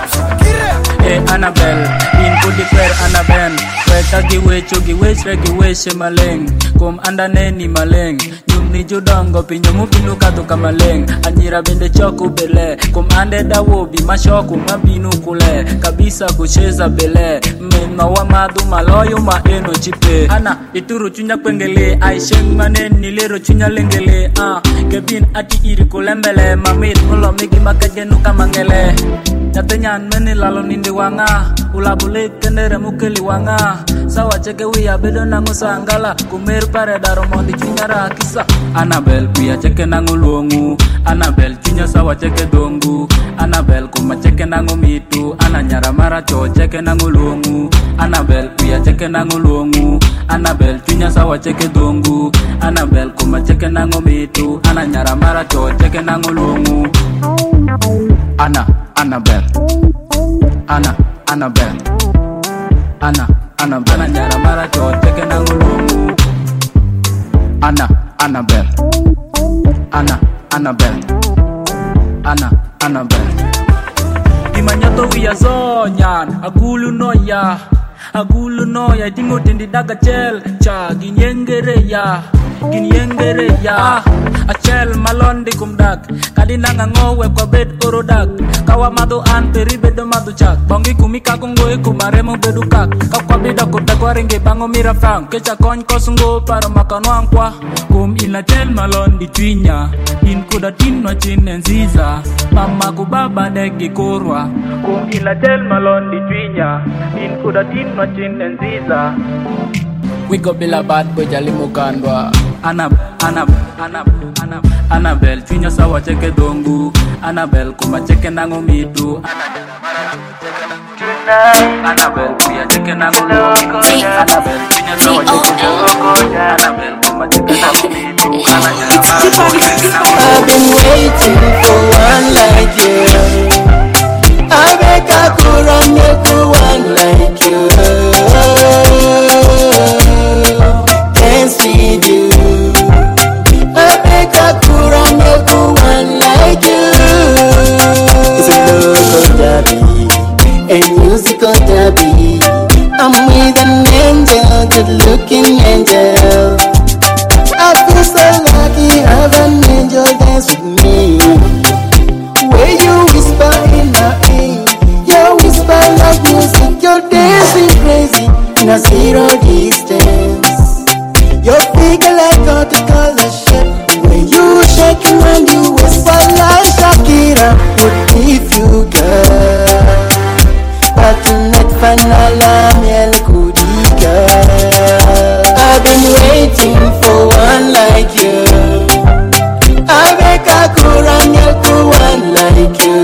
[SPEAKER 13] Hey Annabelle, in kudi kwer Annabelle. Kweka giwecho giwechre giweshe maleng. Kum andane ni maleng. Nyumni judongo pinyomu pinu katu kamaleng. Anyira bende choku bele. Kum ande dawobi mashoku mabinu kule. Kabisa kucheza bele. Mena wa madu maloyo maeno chipe. Ana ituru chunya kwengele. Aisheng manen nilero chunya lengele. Ah, kebin ati iri kulembele. Mamit mulo migi makajenu kamangele. Nyatenyan meni lalo nindi wanga. Ulabule kendere mukeli wanga. Sawa cheke wia bedo nangu sangala. Kumer pare daro mondi chunyara kisa. Annabelle pia cheke nangu luongu. Annabelle chunya sawa cheke dongu. Annabelle kuma cheke nangu mitu. Ananyara mara cho cheke nangu luongu. Annabelle pia cheke nangu luongu. Annabelle chunya sawa cheke dongu. Annabelle kuma cheke nangu mitu. Ananyara mara cho cheke nangu luongu. Anna, Annabelle. Anna, Annabelle. Anna, Annabelle. Ananyara mara cho cheke nangu luongu. Anna, Annabelle. Anna, Annabelle. Anna, Annabelle. Imanyato wiya zonyan. Agulu noya. Agulu noya. Tingo tindi daga chel. Cha ginyengere ya. gin yengere ya achel malondi kum dak kadina ngangowe kwa bed orodak kawa madu anteri bedo madu chak bongi kumika kungoe kumaremo bedu kak kakwa bida kuda kwa ringe bango mira fang kecha kony kosungo para makanwang kwa kum ina chel malondi twinya in kuda tinwa chine nziza mama kubaba degi kurwa kum ina chel malondi twinya in kuda tinwa chine nziza. We go bila bad boy jali mukandwa Anab, Anab, Anab, Anab Anabel, twinya sawa cheke dongu Anabel, kuma cheke nango mitu Anabel, kuya cheke nango mitu Anabel, twinya sawa cheke dongu Anabel, kuma cheke nango mitu
[SPEAKER 7] I've been waiting for one like you I make a cool make one like you dance with you. I make a kura make one like you. It's a local derby, a musical derby. I'm with an angel, good looking angel. I feel so lucky, have an angel dance with me. Where you whisper in my ear, you whisper like music. You're dancing crazy in a zero distance. Your figure like got the color shape. When you shaking when you whisper like Shakira would give you girl. But tonight finala miel goodie girl. I've been waiting for one like you. I make a kura miel to one like you.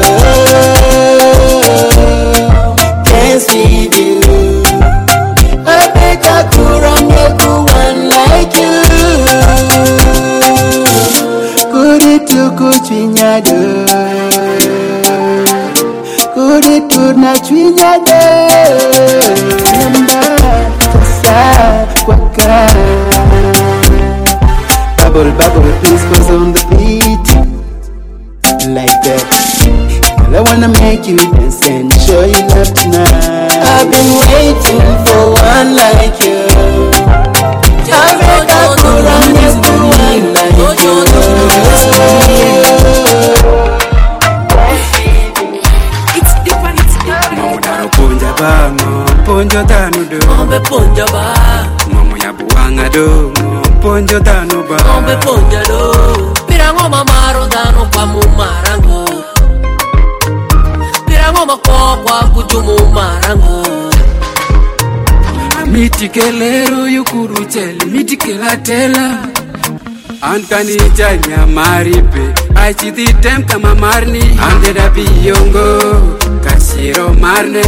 [SPEAKER 7] Dance with you. I make a kura miel to one like you. Could it do good chinyado? Could it do na chinyado? Yamba sa waka. Bubble bubble please goes on the beat like that. Well, I wanna make you dance and show you love tonight. I've been waiting for one like you. I make a cool and never one like you. It's different, it's different.
[SPEAKER 18] Mamudaro punja bango, punjo tanu do.
[SPEAKER 7] Ombe punja ba.
[SPEAKER 18] Mamu ya buanga do, punjo tanu ba.
[SPEAKER 7] Ombe punja do. Pirango mamaro dano pa mumarango. Pirango makokwa kujumu marango.
[SPEAKER 18] Miti kelero yukuru chele, miti kelatela. Ankani janya maripe, aichiti tem kama marni. Ande da biyongo, kasiro marne.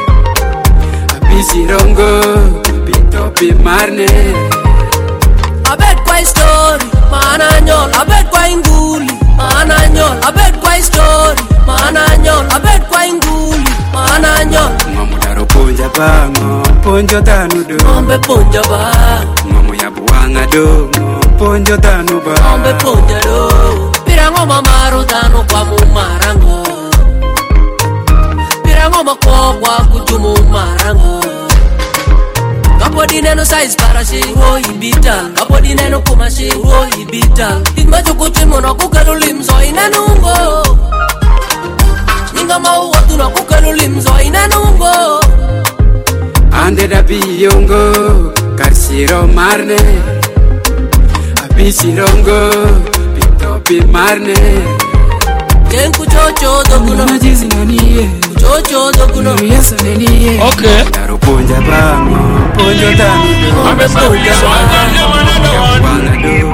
[SPEAKER 18] Abisirongo, pitopi marne.
[SPEAKER 7] Abet kwa story, maana nyol. Abet kwa inguli, maana nyol. Abet kwa story, maana nyol. Abet kwa inguli, maana nyol.
[SPEAKER 18] Mamudaro punja bango, punjo tanu do.
[SPEAKER 7] Ombe punja ba.
[SPEAKER 18] Mamu ya buanga do, punjo tanu ba.
[SPEAKER 7] Ombe punja do. Pirango mamaro tanu kwa mumarango. Pirango makokwa kujumu marango. Kapodi neno size para shiro ibital. Kapodi neno kuma shiro ibital. Tigma chukuchimo na kukalulimzo inanungo. Ninga maua tuna kukalulimzo inanungo.
[SPEAKER 18] Ande da biyongo, kasiro marne. Abisirongo, pitopi marne.
[SPEAKER 7] Jen kuchocho dokuno.
[SPEAKER 18] Majizi naniye.
[SPEAKER 7] Kuchocho dokuno.
[SPEAKER 18] Yes naniye.
[SPEAKER 11] Okay.
[SPEAKER 18] Daro punja bango, punjo tanu do.
[SPEAKER 11] I'm a sorry, so I can't do another one.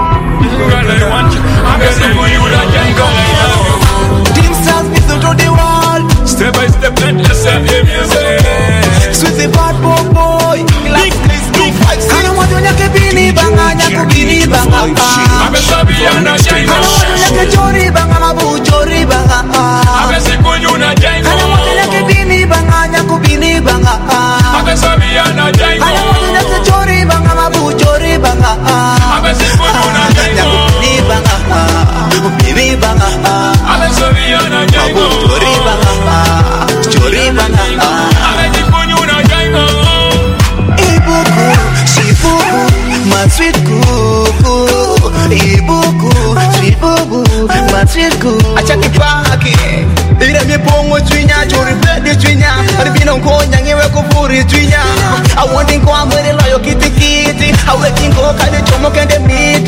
[SPEAKER 11] I'm a sorry, you that can go.
[SPEAKER 19] Team stars me to the wall.
[SPEAKER 11] Step by step, let us set the music.
[SPEAKER 19] Sweet the bad boy boy. Big, big, big fights. I don't want to nyake bini banga, nyake bini banga.
[SPEAKER 11] I'm a sorry, I'm not
[SPEAKER 19] I don't want to nyake chori banga, mabu chori banga.
[SPEAKER 11] I'm a sorry, you not jango.
[SPEAKER 19] I don't want to nyake bini banga, nyake bini banga.
[SPEAKER 11] I'm a sorry, I'm not jango.
[SPEAKER 19] I don't want to nyake chori banga, mabu chori banga.
[SPEAKER 11] I'm a sorry, you not jango.
[SPEAKER 19] Bini banga, bini banga.
[SPEAKER 11] I'm a sorry, I'm not jango.
[SPEAKER 19] Chori banga, chori banga.
[SPEAKER 11] I'm a sorry, you not jango.
[SPEAKER 19] Ibuku, shibuku, my sweet cook.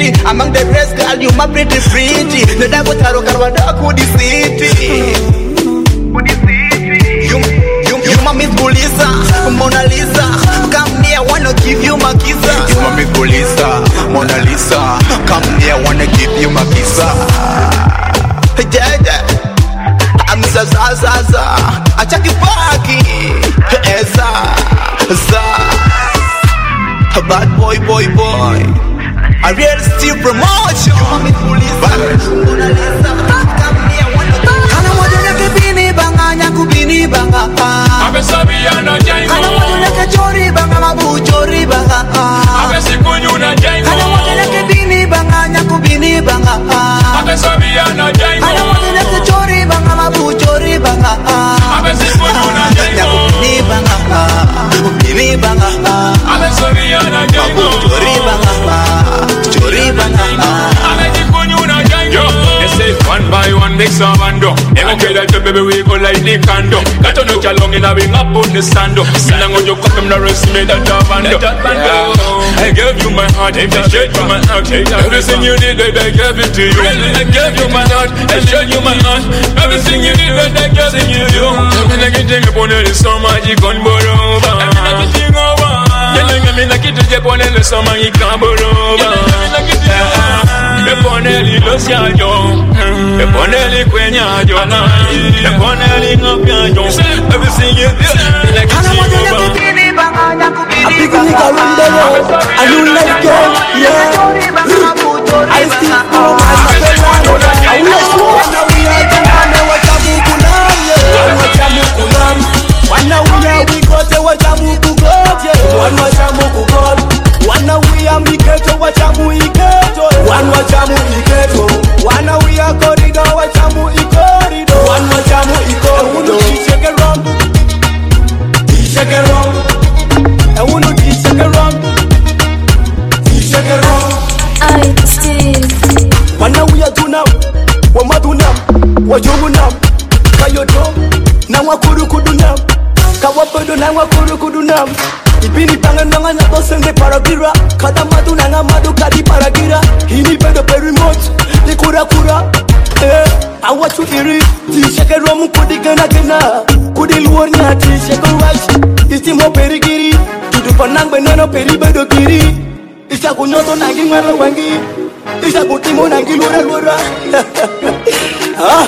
[SPEAKER 19] city. Among the rest, girl, you my pretty pretty. The dago taro karwada kudi city. You, you, you my Miss Bulisa, Mona Lisa. Come near, wanna give you my kiss.
[SPEAKER 14] You my Miss Bulisa, Mona Lisa. Come near, wanna give you my kiss.
[SPEAKER 19] Yeah, yeah. I'm sa sa sa sa. Achaki paki. Esa, sa. Bad boy, boy, boy. I real still promotion. You want me to listen? Mona Lisa. Come near, wanna go. Kana mojo nyake bini banga, nyaku bini banga.
[SPEAKER 20] Abe sabi ana jango.
[SPEAKER 19] Kana mojo nyake chori banga, mabu chori banga.
[SPEAKER 20] Abe sikunyu na jango.
[SPEAKER 19] Kana mojo nyake bini banga, nyaku bini banga.
[SPEAKER 20] Abe sabi ana jango.
[SPEAKER 19] Kana mojo nyake chori banga, mabu chori banga.
[SPEAKER 20] Abe sikunyu na jango.
[SPEAKER 19] Nyaku bini banga, bini banga.
[SPEAKER 20] Abe sabi ana jango.
[SPEAKER 19] Mabu chori banga, chori banga.
[SPEAKER 20] Abe sikunyu na jango. They say one by one they saw bando. Ego keda to baby we go like the candle. Got to know how long in a wing up on the stand up. Sinang on your cup and the rest made that bando. I gave you my heart, I showed you my heart. Everything you need, baby, I gave it to you. I gave you my heart, I showed you my heart. Everything you need, baby, I gave it to you. Every like you think upon it is so much you can't borrow. Every like you think over. Every like you think upon it is so much you can't borrow. Every like you think over. Me pone li lo siayo, me pone li kwenya yo, me pone li ngopya yo. Everything you do, like it's over.
[SPEAKER 19] I pick a nigga around the road, and you like it, yeah. I still know my friend, I wish one now we are the one that was a mukunam, yeah. One was a mukunam, one now we are we got a was a mukugod, yeah. One was a mukugod, one now we are we get a was a muiketo, one was a muiketo, one now we are corridor was a muikorido, one was a muikorido. Shake it wrong, shake it wrong. I wanna be shake it wrong, shake it wrong.
[SPEAKER 4] I still.
[SPEAKER 19] Wana we are do now, wama do now, wajomu now, kayoto, na wakuru kudu now, kawapedo na wakuru kudu now. Ibini panga nanga nyato sende paragira, kada madu nanga madu kadi paragira. Hini pedo peri mot, di kura kura. Eh, awa chu iri, ti shake wrong kudi gana gana, kudi luar nyati shake right. Iti mo peri giri, tudu panang beneno peri bedo kiri. Isa kunyoto nangi ngara wangi. Isa kutimo nangi lura lura. Ah,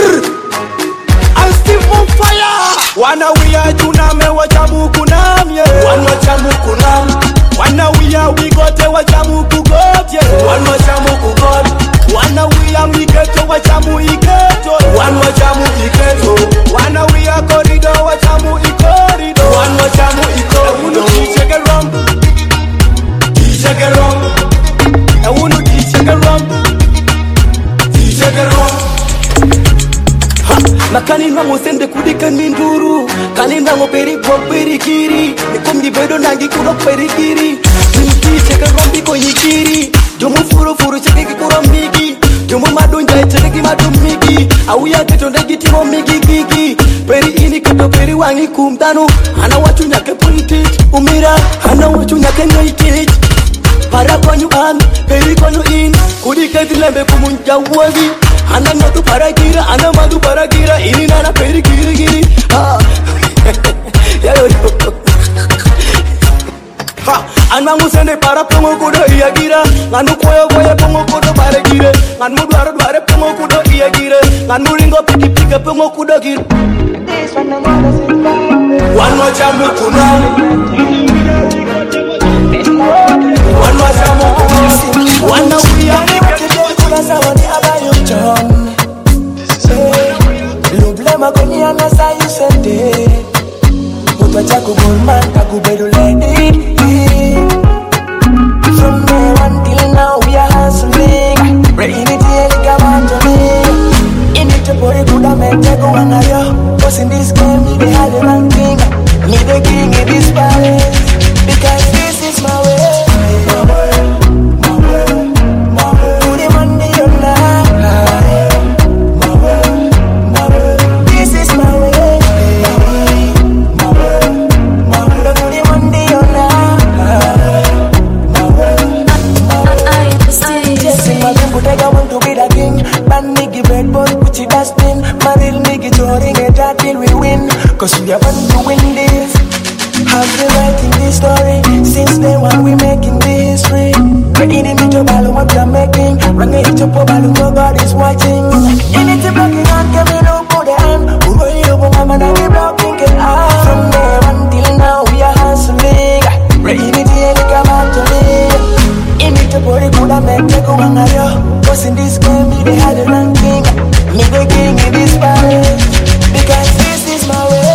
[SPEAKER 19] I'm still on fire. Wana we are tuname wachamu kunam, yeah. Wana wachamu kunam. Wana we are we got a wachamu kugot, yeah. Wana wachamu kugot. Wana we are we get a wachamu iketo. Wana wachamu iketo. Wana we are corridor wachamu ikorido. Wana wachamu ikorido. Shake it wrong, shake it wrong. I wanna teach you the wrong, teach you the wrong. Makani nango sende kudika ninduru, kani nango peri bo peri kiri, nikumdi bedo nangi kudo peri kiri. Teach you the wrong biko yikiri, jomu furu furu cheke kikuro migi, jomu madunja cheke ki madum migi, awuya keto ndegi timo migi gigi. Peri ini keto peri wangi kumtanu, ana wachu nyake puntit, umira, ana wachu nyake naitit. Para konyu an, peri konyu in, kudi keti lembe kumunja wagi. Ana notu para gira, ana madu para gira, ini nana peri giri giri. Ha, ya yo yo. Ha, ana musende para pongo kudo iya gira, nganu koyo koyo pongo kudo para gira, nganu duare duare pongo kudo iya gira, nganu ringo piki piki pongo kudo gira. One more time kunam. One more time, one now we are today. Kuna sawa ni abayo John. Lublema kwenye anasa yusende. Mutu chaku gurman kaku bedu lady. From day one till now we are hustling. Ready to eliga manjani. In it to boy kuda meteko wanayo. Cause in this game me they had a ranking. Me the king in this palace. Because this is my way.
[SPEAKER 7] nigga bad boy, put it dustbin. My real nigga touring and that till we win. Cause we are born to win this. Have been writing this story since day one we making this history. We're in the middle of what we're making. Rang it to Pobalu, God is watching. In it, blocking on, give me no put the hand. Who are you, woman, and we blocking it out. From there until now, we are hustling. We're in it, and we come out to live. In it, the body could have made me go on a yo. Cause in this game, me, they had a ranking. Me, the king in this party. Because this is my way.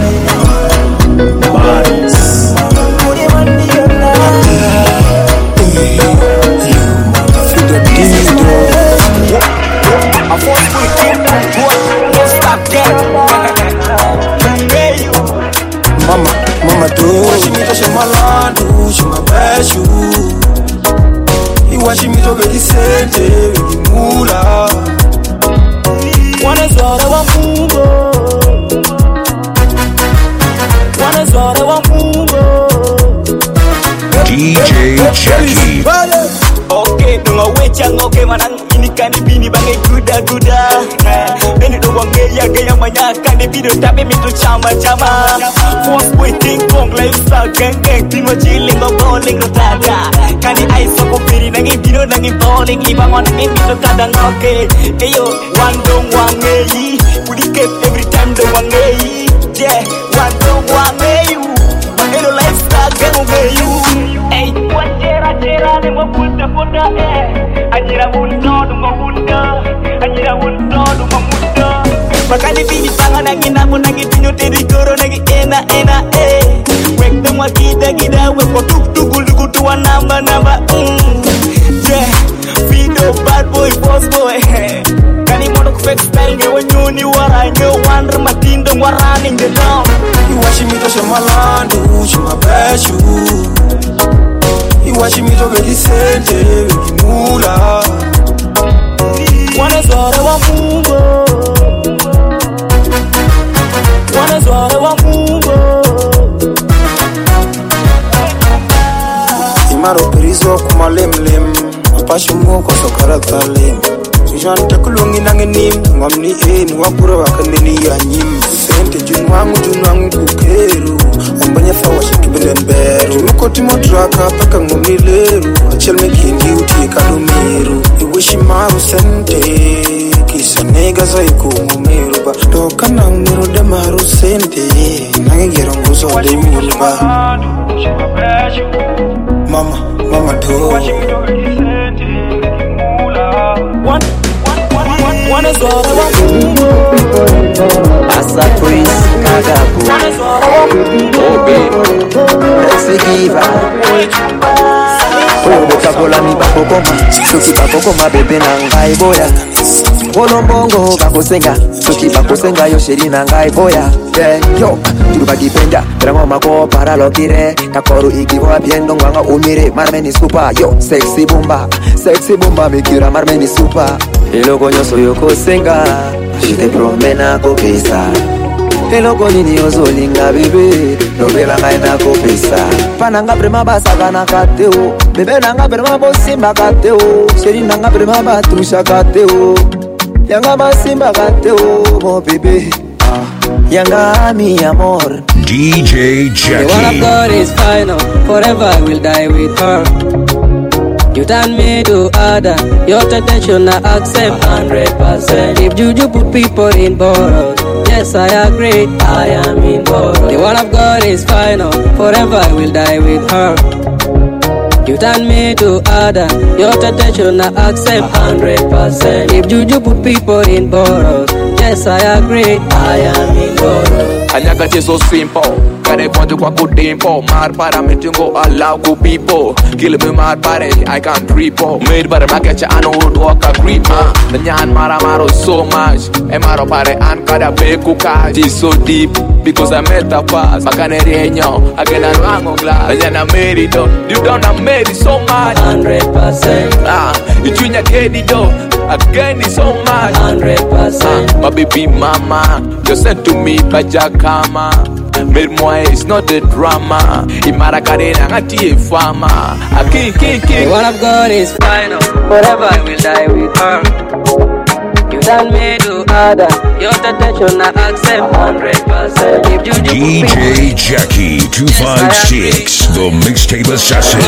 [SPEAKER 7] Bodies. Put him on the other line. This is my way. I force quick, keep that don't stop that. Mama, mama do. She me to show my land, she my best you. He watching me to get the sente, get the moolah. Wanna saw the one move.
[SPEAKER 12] D J Jackie.
[SPEAKER 21] Okay, dunga wecha ngoke manang ini kani bini bangai guda guda. Beni do wange ya gaya manyaka ni video tabe mitu chama chama. Force boy King Kong lifestyle gang gang timo chilling go bowling go tata. Kani ice ko piri nangi video nangi bowling ibang on nangi mitu kadang okay. Eyo one dong wange yi, put it every time do wange yi. Yeah, one dong wange you. Hello lifestyle gang wange you. Hey, what jera jera ne mo punta punta eh. Anjira punta dunga punta, anjira punta dunga punta. Makani bini panga nangi namu nangi tinyo teri koro nangi ena ena eh. Wek dongwa gida gida wek wa tuk tuk gulu kutuwa namba namba. Yeah, video bad boy boss boy. Kani mono kufek style nge wanyoni wara nge wandra matindo waraning the town.
[SPEAKER 7] You watching me to show my land, she my best you. You watching me to get the sente, get the moolah. Wanna saw the one move. Wanna saw the one move. Imaro perizo kuma lem lem. Apashumo koso karata lem. Sujan takulungi nangenim. Ngamni e nuwapura wakandini yanyim. Sente junwangu junwangu kukeru. Ombanya fawa shikibelen beru. Tumuko timo draka paka ngumileru. Achelme kingi uti kadumiru. Iwishi maru sente. Kisa nega zaiku ngumiru ba. Doka na ngumiru de maru sente. Nangegero nguzo de miru ba. Mama, mama do. One, one, one, one is all I want.
[SPEAKER 22] Asa Prince Kagabu. Oh baby, let's give Oh, bokabola mi bakokoma. Suki bakokoma bebe na ngai boya. Bono bongo bakosenga. Suki bakosenga yo sheri na ngai boya. Yeah, yo, turuba dipenda. Drama mako para lokire. Kakoru ikiwa biendo nganga umire. Marmeni super, yo, sexy bomba. Sexy bomba mikira marmeni super. Hello konyo soyo kosenga. Je te promets na kopesa. Eloko nini ozolinga bebe. Nobela ngai na kopesa. Pananga prema basaka na kateo. Bebe nanga prema bosimba kateo. Sheri nanga prema batrusha kateo. Yanga basimba kateo mo bebe. Yanga mi amor.
[SPEAKER 12] D J Jackie.
[SPEAKER 23] The one I've got is final. Forever I will die with her. You turn me to other. Your attention I accept one hundred percent. If Juju put people in bottles, yes I agree, I am in bottles. The one I've got is final. Forever I will die with her. You turn me to other. Your attention I accept one hundred percent. If Juju put people in bottles, yes I agree, I am in bottles.
[SPEAKER 20] Anyaga so simple. Kare ponto kwa kudimpo. Mar para metingo allow ku people. Kill me mar pare I can't triple. Made para makecha ano would walk a grip. The nyan mara maro so much. E maro pare an kada beku ka. It's so deep because I met a pass. Makane renyo again an wango glass. And I made it up. You don't have made it so much.
[SPEAKER 23] one hundred percent.
[SPEAKER 20] Ah, you twinya get it up. Again it's so much.
[SPEAKER 23] one hundred percent.
[SPEAKER 20] Ah, my baby mama, you said to me pajakama. Moi, it's not the drama. Imarakarena ngati e fama. A king, king, king.
[SPEAKER 23] The one I've got is final. Forever I will die with her. You done me to other. Your attention I accept hundred percent. If you
[SPEAKER 12] D J Jackie two five six, the mixtape assassin.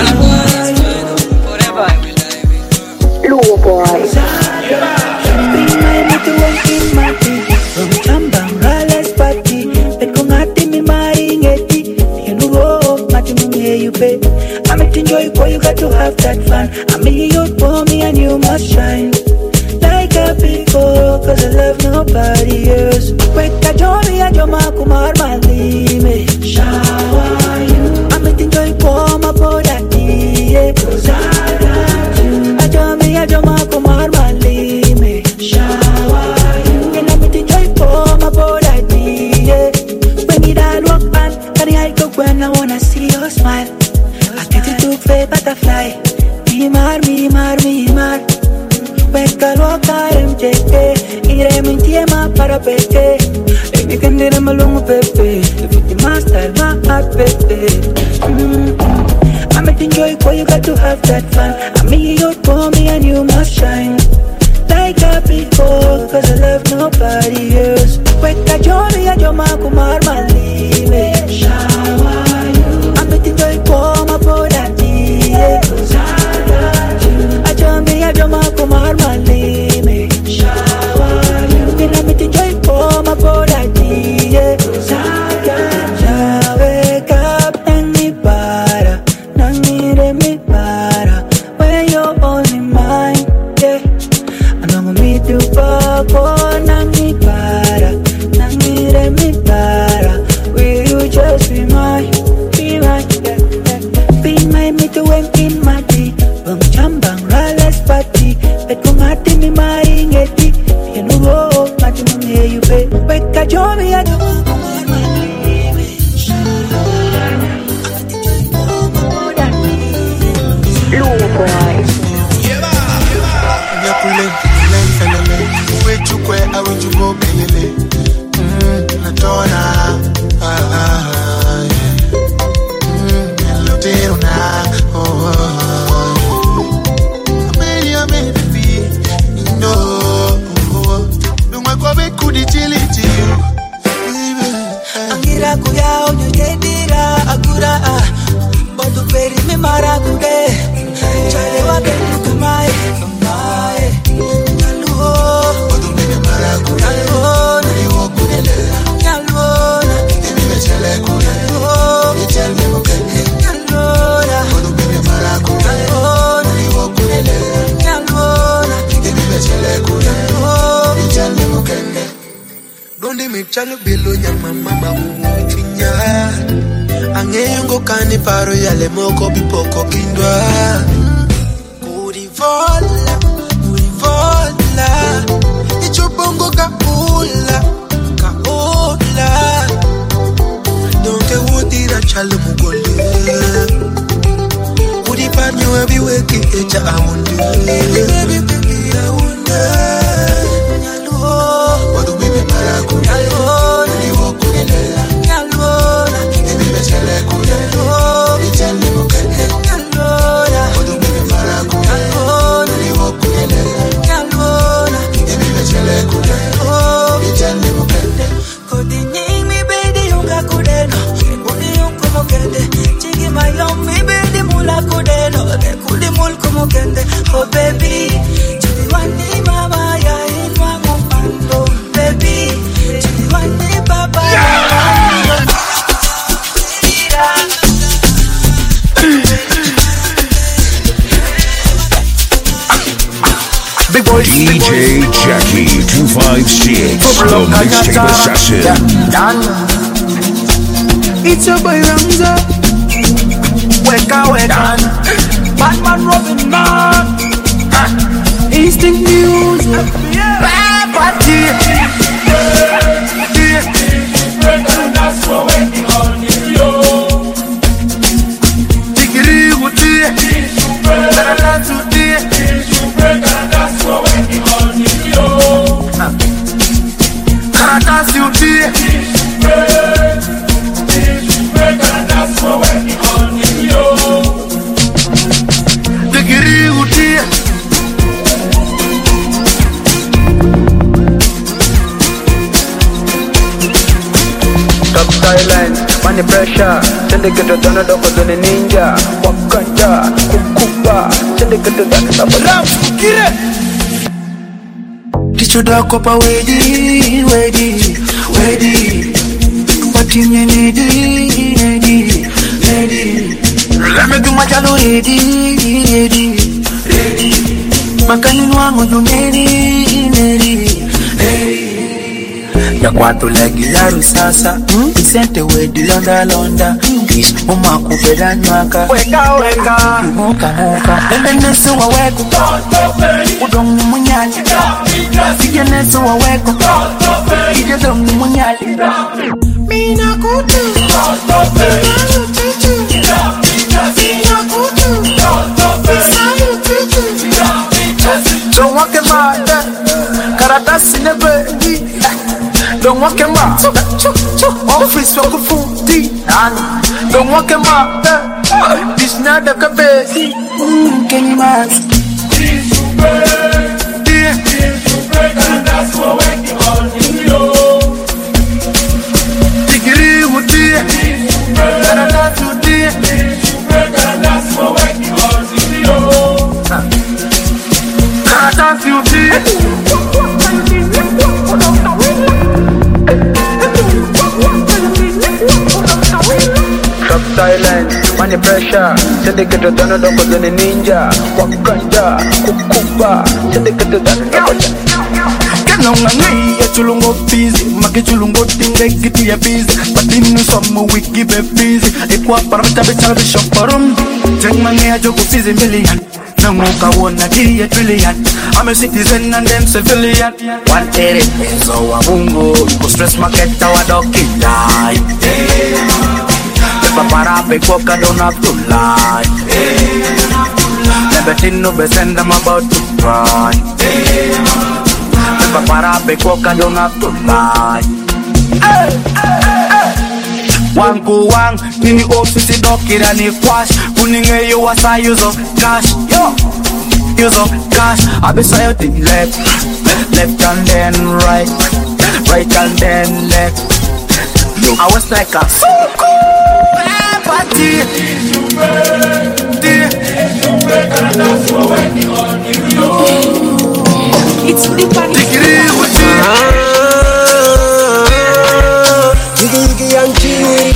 [SPEAKER 15] Low boy. Bring my little one in my tea. From Chambang, Raleigh party. But kung ati mi maingeti. You know, mati munghe you pay. I'm it enjoy boy, you got to have that fun. I'm a youth for me and you must shine. Like a before, cause I love nobody else. Wait, I join me, I join my kumar malime. Shower you. I'm it enjoy for my body, yeah. Cause I got you. I join me, I join my kumar malime. Shower you. And I'm it enjoy for my body, yeah. When you don't walk on, can I go when I wanna see your smile? I get it to play butterfly. Me mar, me mar, me mar. Pesca loca M J K, ire mi tiema para pepe. E mi candela malungo pepe, e viti master ma heart pepe. I'm at enjoy boy, you got to have that fun. I'm me youth for me and you must shine. Like a before, cause I love nobody else. Pesca jolly and your makumar malime. Shower you. I'm at enjoy for my body, yeah. Cause I got you. I join me, I join my kumar malime. Shower you. Then I'm at enjoy for my body, yeah. Cause I got you. Wake up and me para. Nang nire me para. When you're only mine, yeah. Anong me do pa ko nang me para. Nang nire me para. Will you just be mine? Be mine, yeah, yeah. Be mine, me to win in my tea. Bang chambang Raleigh party. Bet kung ati mi maingeti. You know, mati mong hey you pay. Wait ka jomi ya jomi. Low boy.
[SPEAKER 5] Nyakule, len felele. Wechukwe awe chugo belele. Mm, natona. Ah ah. Mm, lutero na. Oh oh. Ameli ameli fi. No. Dungwe kwa be kuditiliti.
[SPEAKER 15] Angira kuya onyo gedira agura ah. Bodu peri me maragude. Chale wa gendu kamae kamae. Nyaluo. Bodu peri maragude. Nyaluo. Nyaluo kudele. Nyaluo. Iti me chale kude. Nyaluo. Ichal me mukende. Nyaluo. Bodu peri maragude. Nyaluo. Nyaluo kudele. Nyaluo. Iti me chale kude. Nyaluo. Ichal me mukende. Donde me chalo belo nyama mama ufinya. Angeyo kani paro yale moko bipoko kindwa. Kuri vola, kuri vola. Icho bongo ka ula, ka ula. Donke wotira chalo mugole. Kuri panyo abiwe ki echa awunde. Baby baby awunde. Nyaluo, wadu baby maraku. Nyaluo, nyaluo kudele. Nyaluo, baby chale kudele. Ichale mukende. Nyaluo, wadu baby maraku. Nyaluo, nyaluo kudele. Nyaluo, baby chale kudele. Ichale mukende. Kodi nying mi bedi yunga kudeno. Kodi yung kumukende. Chigi mayong mi bedi mula kudeno. Kudi mul kumukende. Oh baby, chidi wani mama ya inwa mupando. Baby, chidi wani baba ya inwa.
[SPEAKER 12] D J Jackie two five six, the mixtape assassin.
[SPEAKER 8] It's your boy Ramza. Weka weka. Batman Robin man. Instinct music. Bad party. That's what we're on you. Digiri wuti. Better to dear. That's what we're on you. That's you dear. That's what we're on you. Digiri wuti.
[SPEAKER 1] money pressure. Syndicate of Donald Duck was on a ninja. Wakanda, Kukuba, syndicate of Donald Duck. Get it!
[SPEAKER 7] Kicho dako pa wedi, wedi, wedi. What you need, lady, lady. Let me do my jalo, lady, lady, lady. Makani wangu you lady, lady, lady. Ya kwatu legi la rusasa, Isente wedi londa londa. Kish muma kupeda nywaka. Weka weka, moka moka. Nende nesu wa weko, udong ni munyali. Sige nesu wa weko, ije dong ni munyali. Mina kutu, mina kutu, mina kutu, sayu tutu. Don't walk in my karatasi nebedi. Don't walk in my office for kufuti. Don't walk in my this not the kabezi. Can you match? That's what we're working on. Digiri mutie, karata tutie. That's what we're working on. Karata tutie. Stop silence, money pressure. Syndicate of Donald Duck was on a ninja. Wakanda, Kukuba, syndicate of Donald Duck. Nonga ngai ya chulungo busy, magi chulungo tinga giti ya busy, patinu somo wiki be busy, ekwa parata be chabe shoparum, jeng mange ya jogo busy million, nango kawona kiri ya trillion, I'm a citizen and them civilian, one tere peso wa mungo, ko stress market wa doki die, pepa para pe koka don't have to lie, never be send them about to cry. Para be coca don't have to lie. Hey, hey, hey. One go one, nini office dokira ni kwash. Kuninge yo wasa use of cash. Yo, use of cash. I be say the left, left and then right, right and then left. I was like a so cool party. That's what we're working on. It's the party.
[SPEAKER 2] Yigi yigi yanchi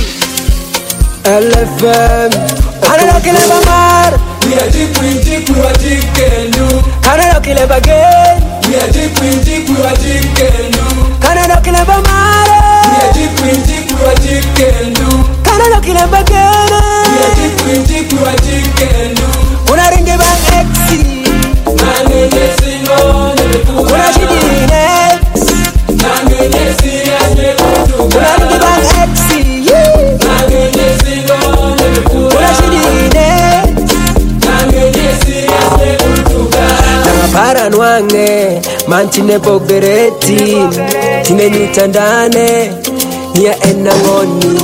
[SPEAKER 2] L F M Kanalo kile bamar We are deep we deep we are deep kenu Kanalo kile bagen We are deep we deep we are deep kenu Kanalo kile bamar We are deep we deep we are deep kenu Kanalo kile bagen We are deep we deep we are deep kenu Una ringe bang exi Nane nesi no Una shidi next Nane nesi ane kutu Una ringe bang exi Nane nesi no Una shidi next Nane nesi ane kutu Nanga para nwange Mantine pogereti Tine nyutandane Nia enangoni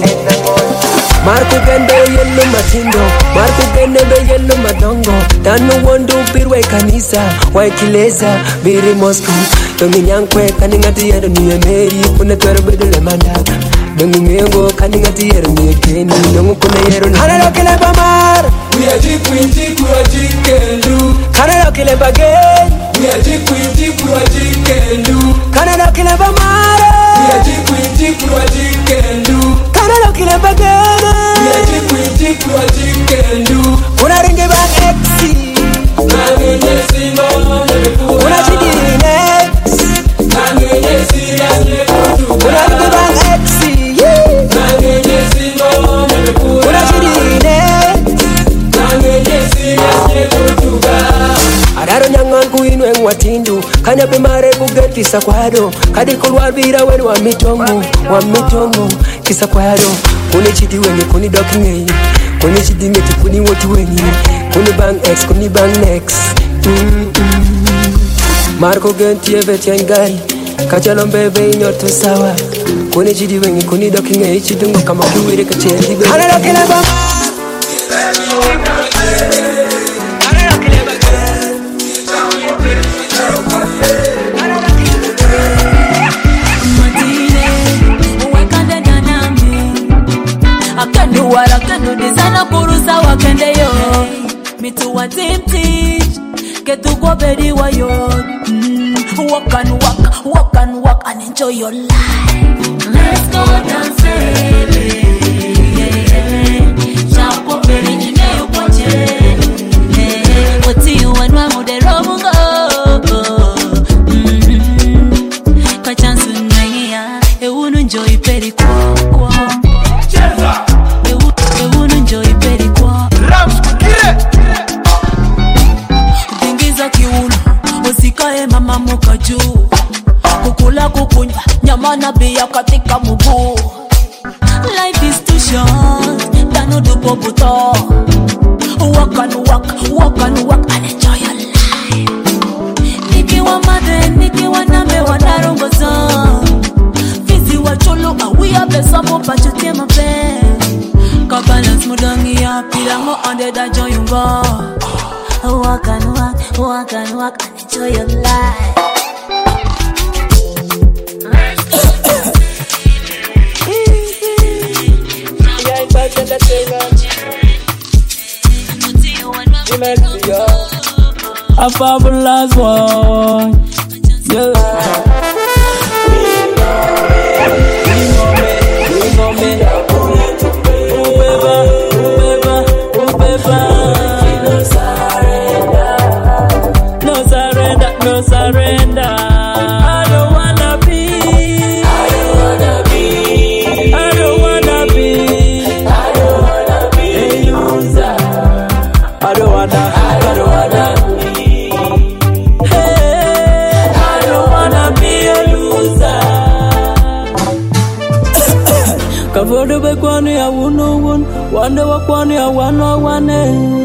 [SPEAKER 2] Marco gende yello matindo Marco gende be yello madongo Tanu wondu birwe kanisa Waikileza biri Moscow Dongi nyankwe kaningati yero ni emeri Kune twero bedole mandaka Dongi ngengo kaningati yero ni ekeni Nungu kune yero ni Kanalo kile bamar We are deep we deep we are deep kelu Kanalo kile bagen We are deep we deep we are deep kelu Kanalo kile bamar We are deep we deep we are deep kelu Kanalo kile bagen We are deep we deep we are deep kelu Una ringe bang exi Nange nesi no Una chidi next Nange nesi ane kutu Una ringe bang exi Nange nesi no Una chidi next Nange nesi ane kutu Adaro nyangan kuinwe ngwatindu Kanya bimare kuget kisa kwado Kadi kulwa vira weni wa mitongo Wa mitongo kisa kwado Kuni chidi weni kuni doki ngei Kuni chidi ngeti kuni woti weni Kuni bang X kuni bang next mm -mm. Marco genti eve tiengari Kachalo mbebe inyoto sawa Kuni chidi weni kuni doki ngei Chidungo kama kiwire kachendi bebe Kanalo kile bama
[SPEAKER 3] bedi wayo. Mm, walk and walk, walk and walk and enjoy your life. Let's go dancing. Chapo bedi nime upoche. Oti uwanwa mudero mungo. Mm, kwa chance unangia, ewunu enjoy pedi kwa kwa. Cheza. Ewu ewunu enjoy pedi kwa. Rams kukire. Dingiza kiuno, usikae mama muka juu. Kukula kukunya, nyama na bia katika mguu. Life is too short, tano dupo buto. Walk and walk, walk and walk and enjoy your life. Nikiwa made, nikiwa name wanarongoza. Fizi wa cholo, awia pesa mo pachote mabe. Kabalance mudangi ya pilango ande da joyungo. Walk and walk, walk and walk and enjoy your life.
[SPEAKER 13] A fabulous one, yeah. We know me, we know me. Oh baby, oh baby, oh baby. No surrender, no surrender, no surrender. I don't wanna be, I don't wanna be, I don't wanna be, I don't wanna be a loser. I don't wanna, I don't wanna. Kavodo be kwani ya wuno wun, wande wa kwani ya wano wane.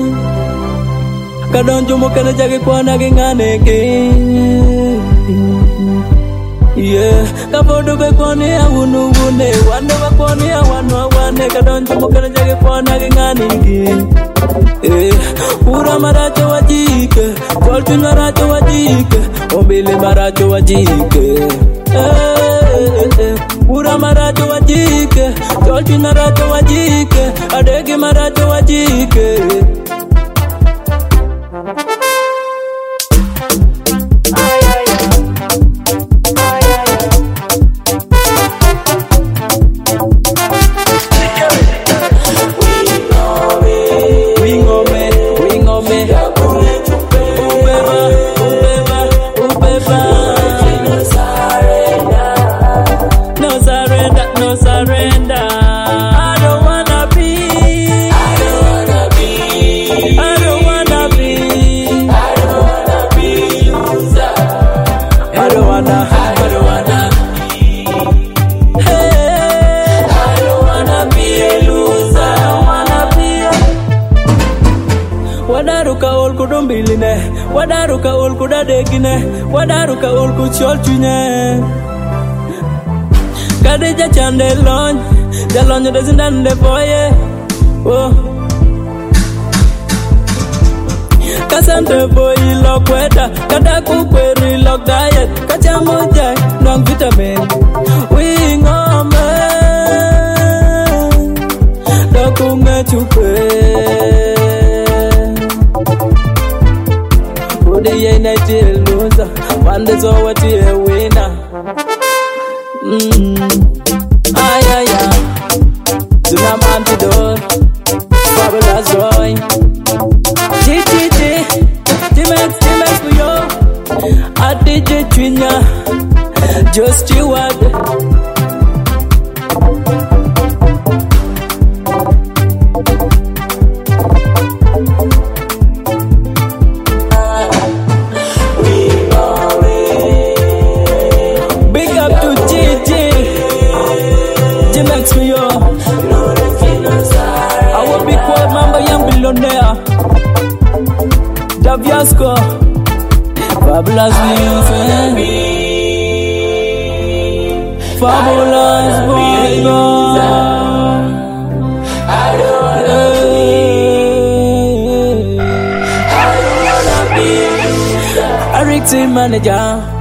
[SPEAKER 13] Kadonjo mo kene jage kwana gingane ke. Yeah, kavodo be kwani ya wuno wune, wande wa kwani ya wano wane. Kadonjo mo kene jage kwana gingane ke. Eh, pura maracho wajike, kolti maracho wajike, ombile maracho wajike. Eh, eh. Pura maracho wajike, tolti maracho wajike, adegi maracho wajike. Wadaruka ul kuda degine, wadaruka ul kuchol chune. Kadija chande lon, jalonyo desindande boye. Oh, kasante boy lokweta, kadaku kweri lok diet, kachamo jai nong vitamin. Wing on me, doku mechupe. The United loser, one day so what you a winner. Mm. Ay ay ay, Tsunam antidote, fabulous boy. G G G, G-Max, G-Max for you. A D J Twinya, just you out. Daviasco, fabulous music, fabulous boy. I don't wanna be, I don't wanna be a Rick team manager.